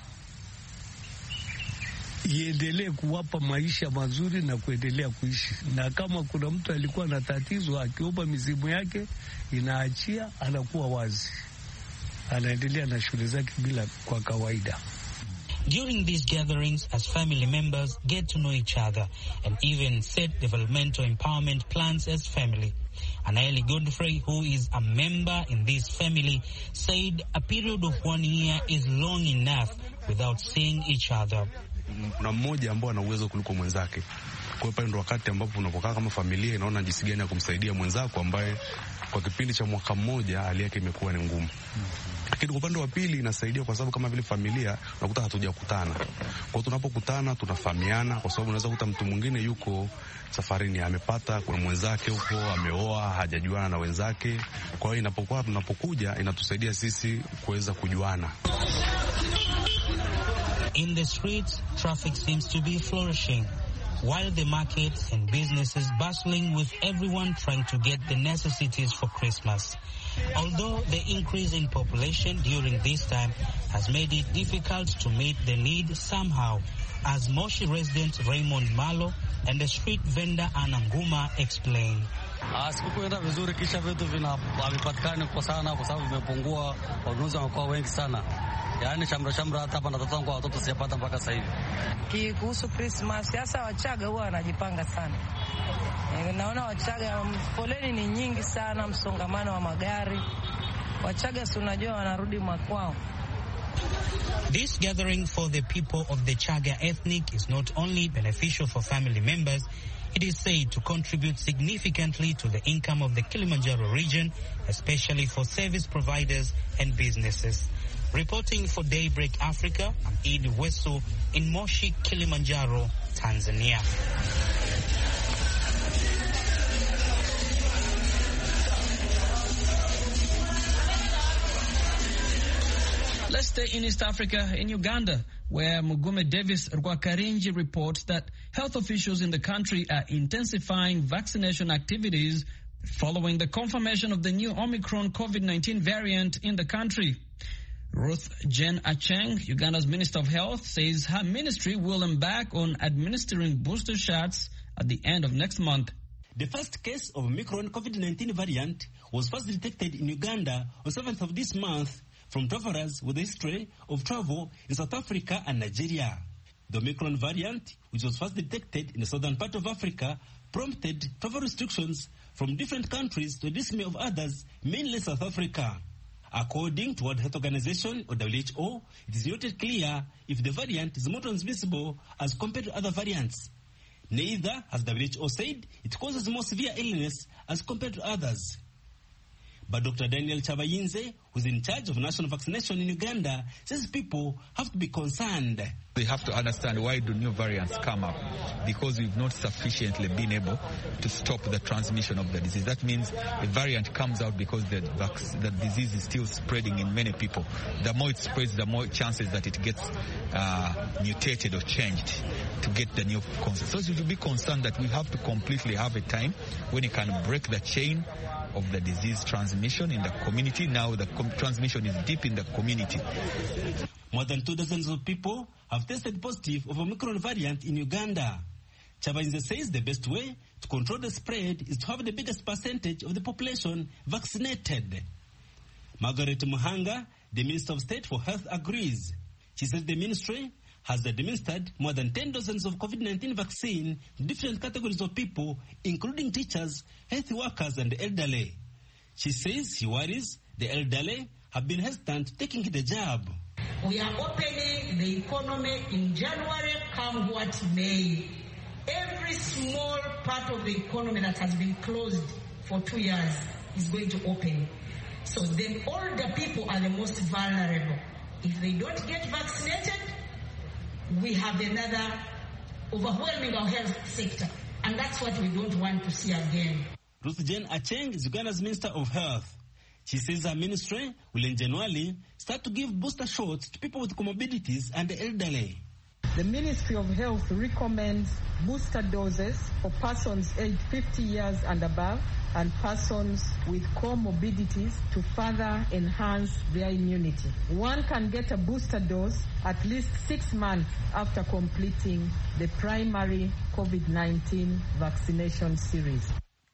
iendelee kuwapa maisha mazuri na kuendelea kuishi. Na kama kuna mtu alikuwa na tatizo, akiomba mizimu yake inaachia, anakuwa wazi, anaendelea na shule zake bila kwa kawaida. During these gatherings, as family members get to know each other and even set developmental empowerment plans as family. Anaeli Godfrey, who is a member in this family, said a period of one year is long enough without seeing each other. Kuna mmoja ambao ana uwezo kuliko mwenzake. Kwa hiyo ndio wakati ambapo unapokaa kama familia inaona jinsi gani ya kumsaidia mwenzako ambaye kwa kipindi cha mwaka mmoja hali yake imekuwa ni ngumu. Lakini kwa upande wa pili inasaidia kwa sababu kama vile familia unakuta hatujakutana. Kwa hiyo tunapokutana tunafahamiana, kwa sababu unaweza kukuta mtu mwingine yuko safarini, amepata kuna mwenzake huko ameoa, hajajuana na wenzake. Kwa hiyo inapokuwa tunapokuja inatusaidia sisi kuweza kujuana. In the streets, traffic seems to be flourishing, while the markets and businesses bustling with everyone trying to get the necessities for Christmas. Although the increase in population during this time has made it difficult to meet the need somehow, as Moshi resident Raymond Malo and the street vendor Anna Nguma explain. Sikuenda vizuri, kisha vitu vinapatikana kwa sana kwa sababu vimepungua, wanunuzi wanakuwa wengi sana. Yaani shamra shamra hata hapa na watoto kwa watoto sijapata mpaka sasa hivi. Kuhusu Christmas, sasa Wachaga huwa wanajipanga sana. E, naona Wachaga foleni ni nyingi sana, msongamano wa magari. Wachaga si unajua wanarudi makwao. This gathering for the people of the Chaga ethnic is not only beneficial for family members, it is said to contribute significantly to the income of the Kilimanjaro region, especially for service providers and businesses. Reporting for Daybreak Africa, I'm Edi Weso in Moshi, Kilimanjaro, Tanzania. Let's stay in East Africa, in Uganda, where Mugume Davis Rwakarinji reports that health officials in the country are intensifying vaccination activities following the confirmation of the new Omicron COVID nineteen variant in the country. Ruth Jen Acheng, Uganda's Minister of Health, says her ministry will embark on administering booster shots at the end of next month. The first case of Omicron COVID nineteen variant was first detected in Uganda on seventh of this month from travelers with a history of travel in South Africa and Nigeria. The Omicron variant, which was first detected in the southern part of Africa, prompted travel restrictions from different countries to the dismay of others, mainly South Africa. According to World Health Organization, or W H O, it is not yet clear if the variant is more transmissible as compared to other variants. Neither, as W H O said, it causes more severe illness as compared to others. But Doctor Daniel Chabayinze, who is in charge of national vaccination in Uganda, says people have to be concerned. They have to understand why do new variants come up, because we've not sufficiently been able to stop the transmission of the disease. That means a variant comes out because the, the disease is still spreading in many people. The more it spreads, the more chances that it gets uh, mutated or changed to get the new concept. So you should be concerned that we have to completely have a time when it can break the chain of the disease transmission in the community. Now the com- transmission is deep in the community. More than two dozens of people have tested positive of Omicron variant in Uganda. Chabanze says the best way to control the spread is to have the biggest percentage of the population vaccinated. Margaret Muhanga, the Minister of State for Health, agrees. She says the ministry has administered more than ten dozens of COVID nineteen vaccine to different categories of people, including teachers, health workers, and the elderly. She says she worries the elderly have been hesitant taking the jab. We are opening the economy in January, come what may. Every small part of the economy that has been closed for two years is going to open. So the older people are the most vulnerable. If they don't get vaccinated, we have another overwhelming our health sector. And that's what we don't want to see again. Ruth Jane Acheng is Uganda's Minister of Health. She says her ministry will in January start to give booster shots to people with comorbidities and the elderly. The Ministry of Health recommends booster doses for persons aged fifty years and above and persons with comorbidities to further enhance their immunity. One can get a booster dose at least six months after completing the primary COVID nineteen vaccination series.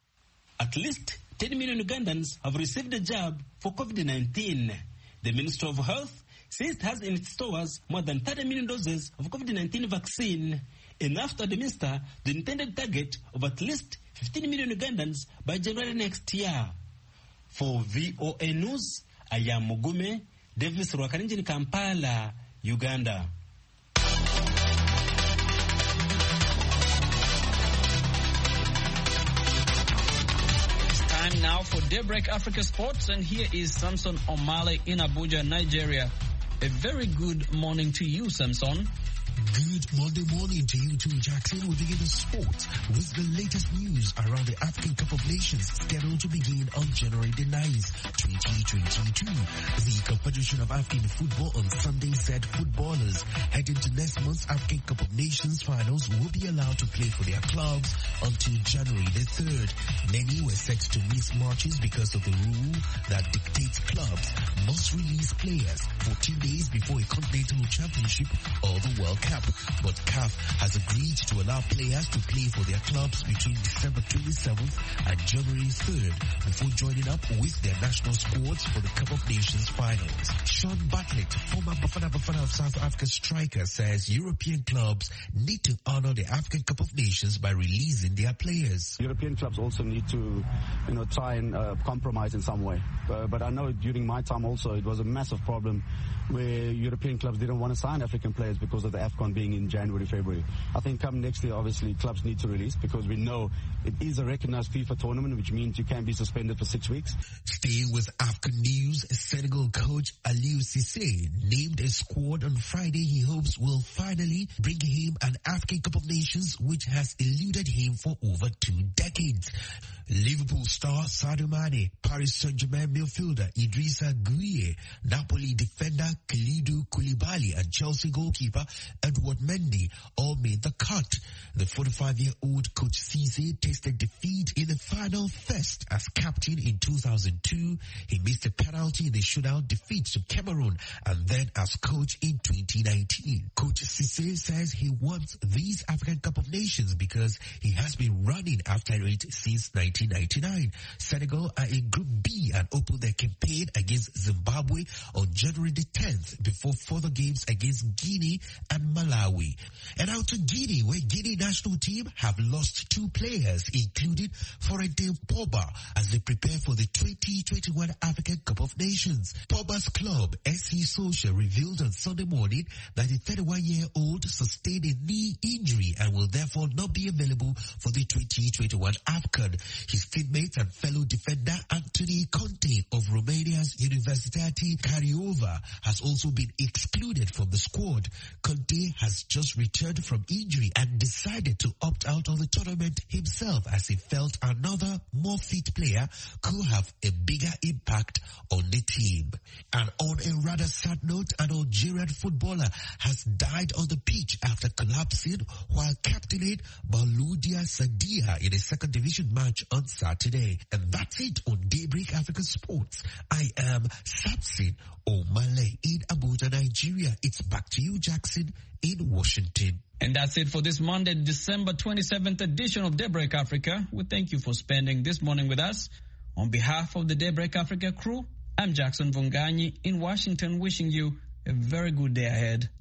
At least ten million Ugandans have received a jab for COVID nineteen. The Ministry of Health says it has in its stores more than thirty million doses of COVID nineteen vaccine, enough to administer the intended target of at least fifteen million Ugandans by January next year. For V O A News, I am Mugume Davis Rwakarinji in Kampala, Uganda. Time now for Daybreak Africa Sports, and here is Samson Omale in Abuja, Nigeria. A very good morning to you, Samson. Good Monday morning to you too, Jackson. We begin the sports with the latest news around the African Cup of Nations scheduled to begin on January the ninth, twenty twenty-two. The Confederation of African Football on Sunday said footballers heading to next month's African Cup of Nations finals will be allowed to play for their clubs until January the third. Many were set to miss matches because of the rule that dictates clubs must release players fourteen days before a continental championship or the World Cup. But C A F has agreed to allow players to play for their clubs between December twenty-seventh and January third before joining up with their national squads for the Cup of Nations finals. Sean Bartlett, former Bafana Bafana of South Africa striker, says European clubs need to honor the African Cup of Nations by releasing their players. European clubs also need to, you know, try and uh, compromise in some way. Uh, but I know during my time also it was a massive problem where European clubs didn't want to sign African players because of the AFCON being in January, February. I think come next year, obviously, clubs need to release because we know it is a recognized FIFA tournament, which means you can be suspended for six weeks. Staying with African news, Senegal coach Aliou Cissé named a squad on Friday he hopes will finally bring him an African Cup of Nations, which has eluded him for over two decades. Liverpool star Sadio Mane, Paris Saint-Germain midfielder Idrissa Gueye, Napoli defender Kalidou Koulibaly, and Chelsea goalkeeper Edouard Mendy all made the cut. The forty-five-year-old coach Cissé tasted defeat in the final first as captain in two thousand two. He missed a penalty in the shootout defeat to Cameroon, and then as coach in twenty nineteen. Coach Cissé says he wants these African Cup of Nations because he has been running after it since nineteen ninety-nine. Senegal are in Group B and opened their campaign against Zimbabwe on January the tenth before further games against Guinea and Malawi. And out to Guinea, where Guinea national team have lost two players, including Florentin Pogba, as they prepare for the twenty twenty-one African Cup of Nations. Pogba's club, S C Social, revealed on Sunday morning that the thirty-one-year-old old sustained a knee injury and will therefore not be available for the twenty twenty-one AFCON. His teammate and fellow defender Anthony Conte of Romania's Universitatea Craiova has also been excluded from the squad. Conte has just returned from injury and decided to opt out of the tournament himself as he felt another more fit player could have a bigger impact on the team. And on a rather sad note, an Algerian footballer has died on the pitch after collapsing while captaining Maloudia Sadia in a second division match on Saturday. And that's it on Daybreak Africa Sports. I am Samson Omale in Abuja, Nigeria. It's back to you, Jackson, in Washington. And that's it for this Monday, December twenty-seventh edition of Daybreak Africa. We thank you for spending this morning with us. On behalf of the Daybreak Africa crew, I'm Jackson Vunganyi in Washington, wishing you a very good day ahead.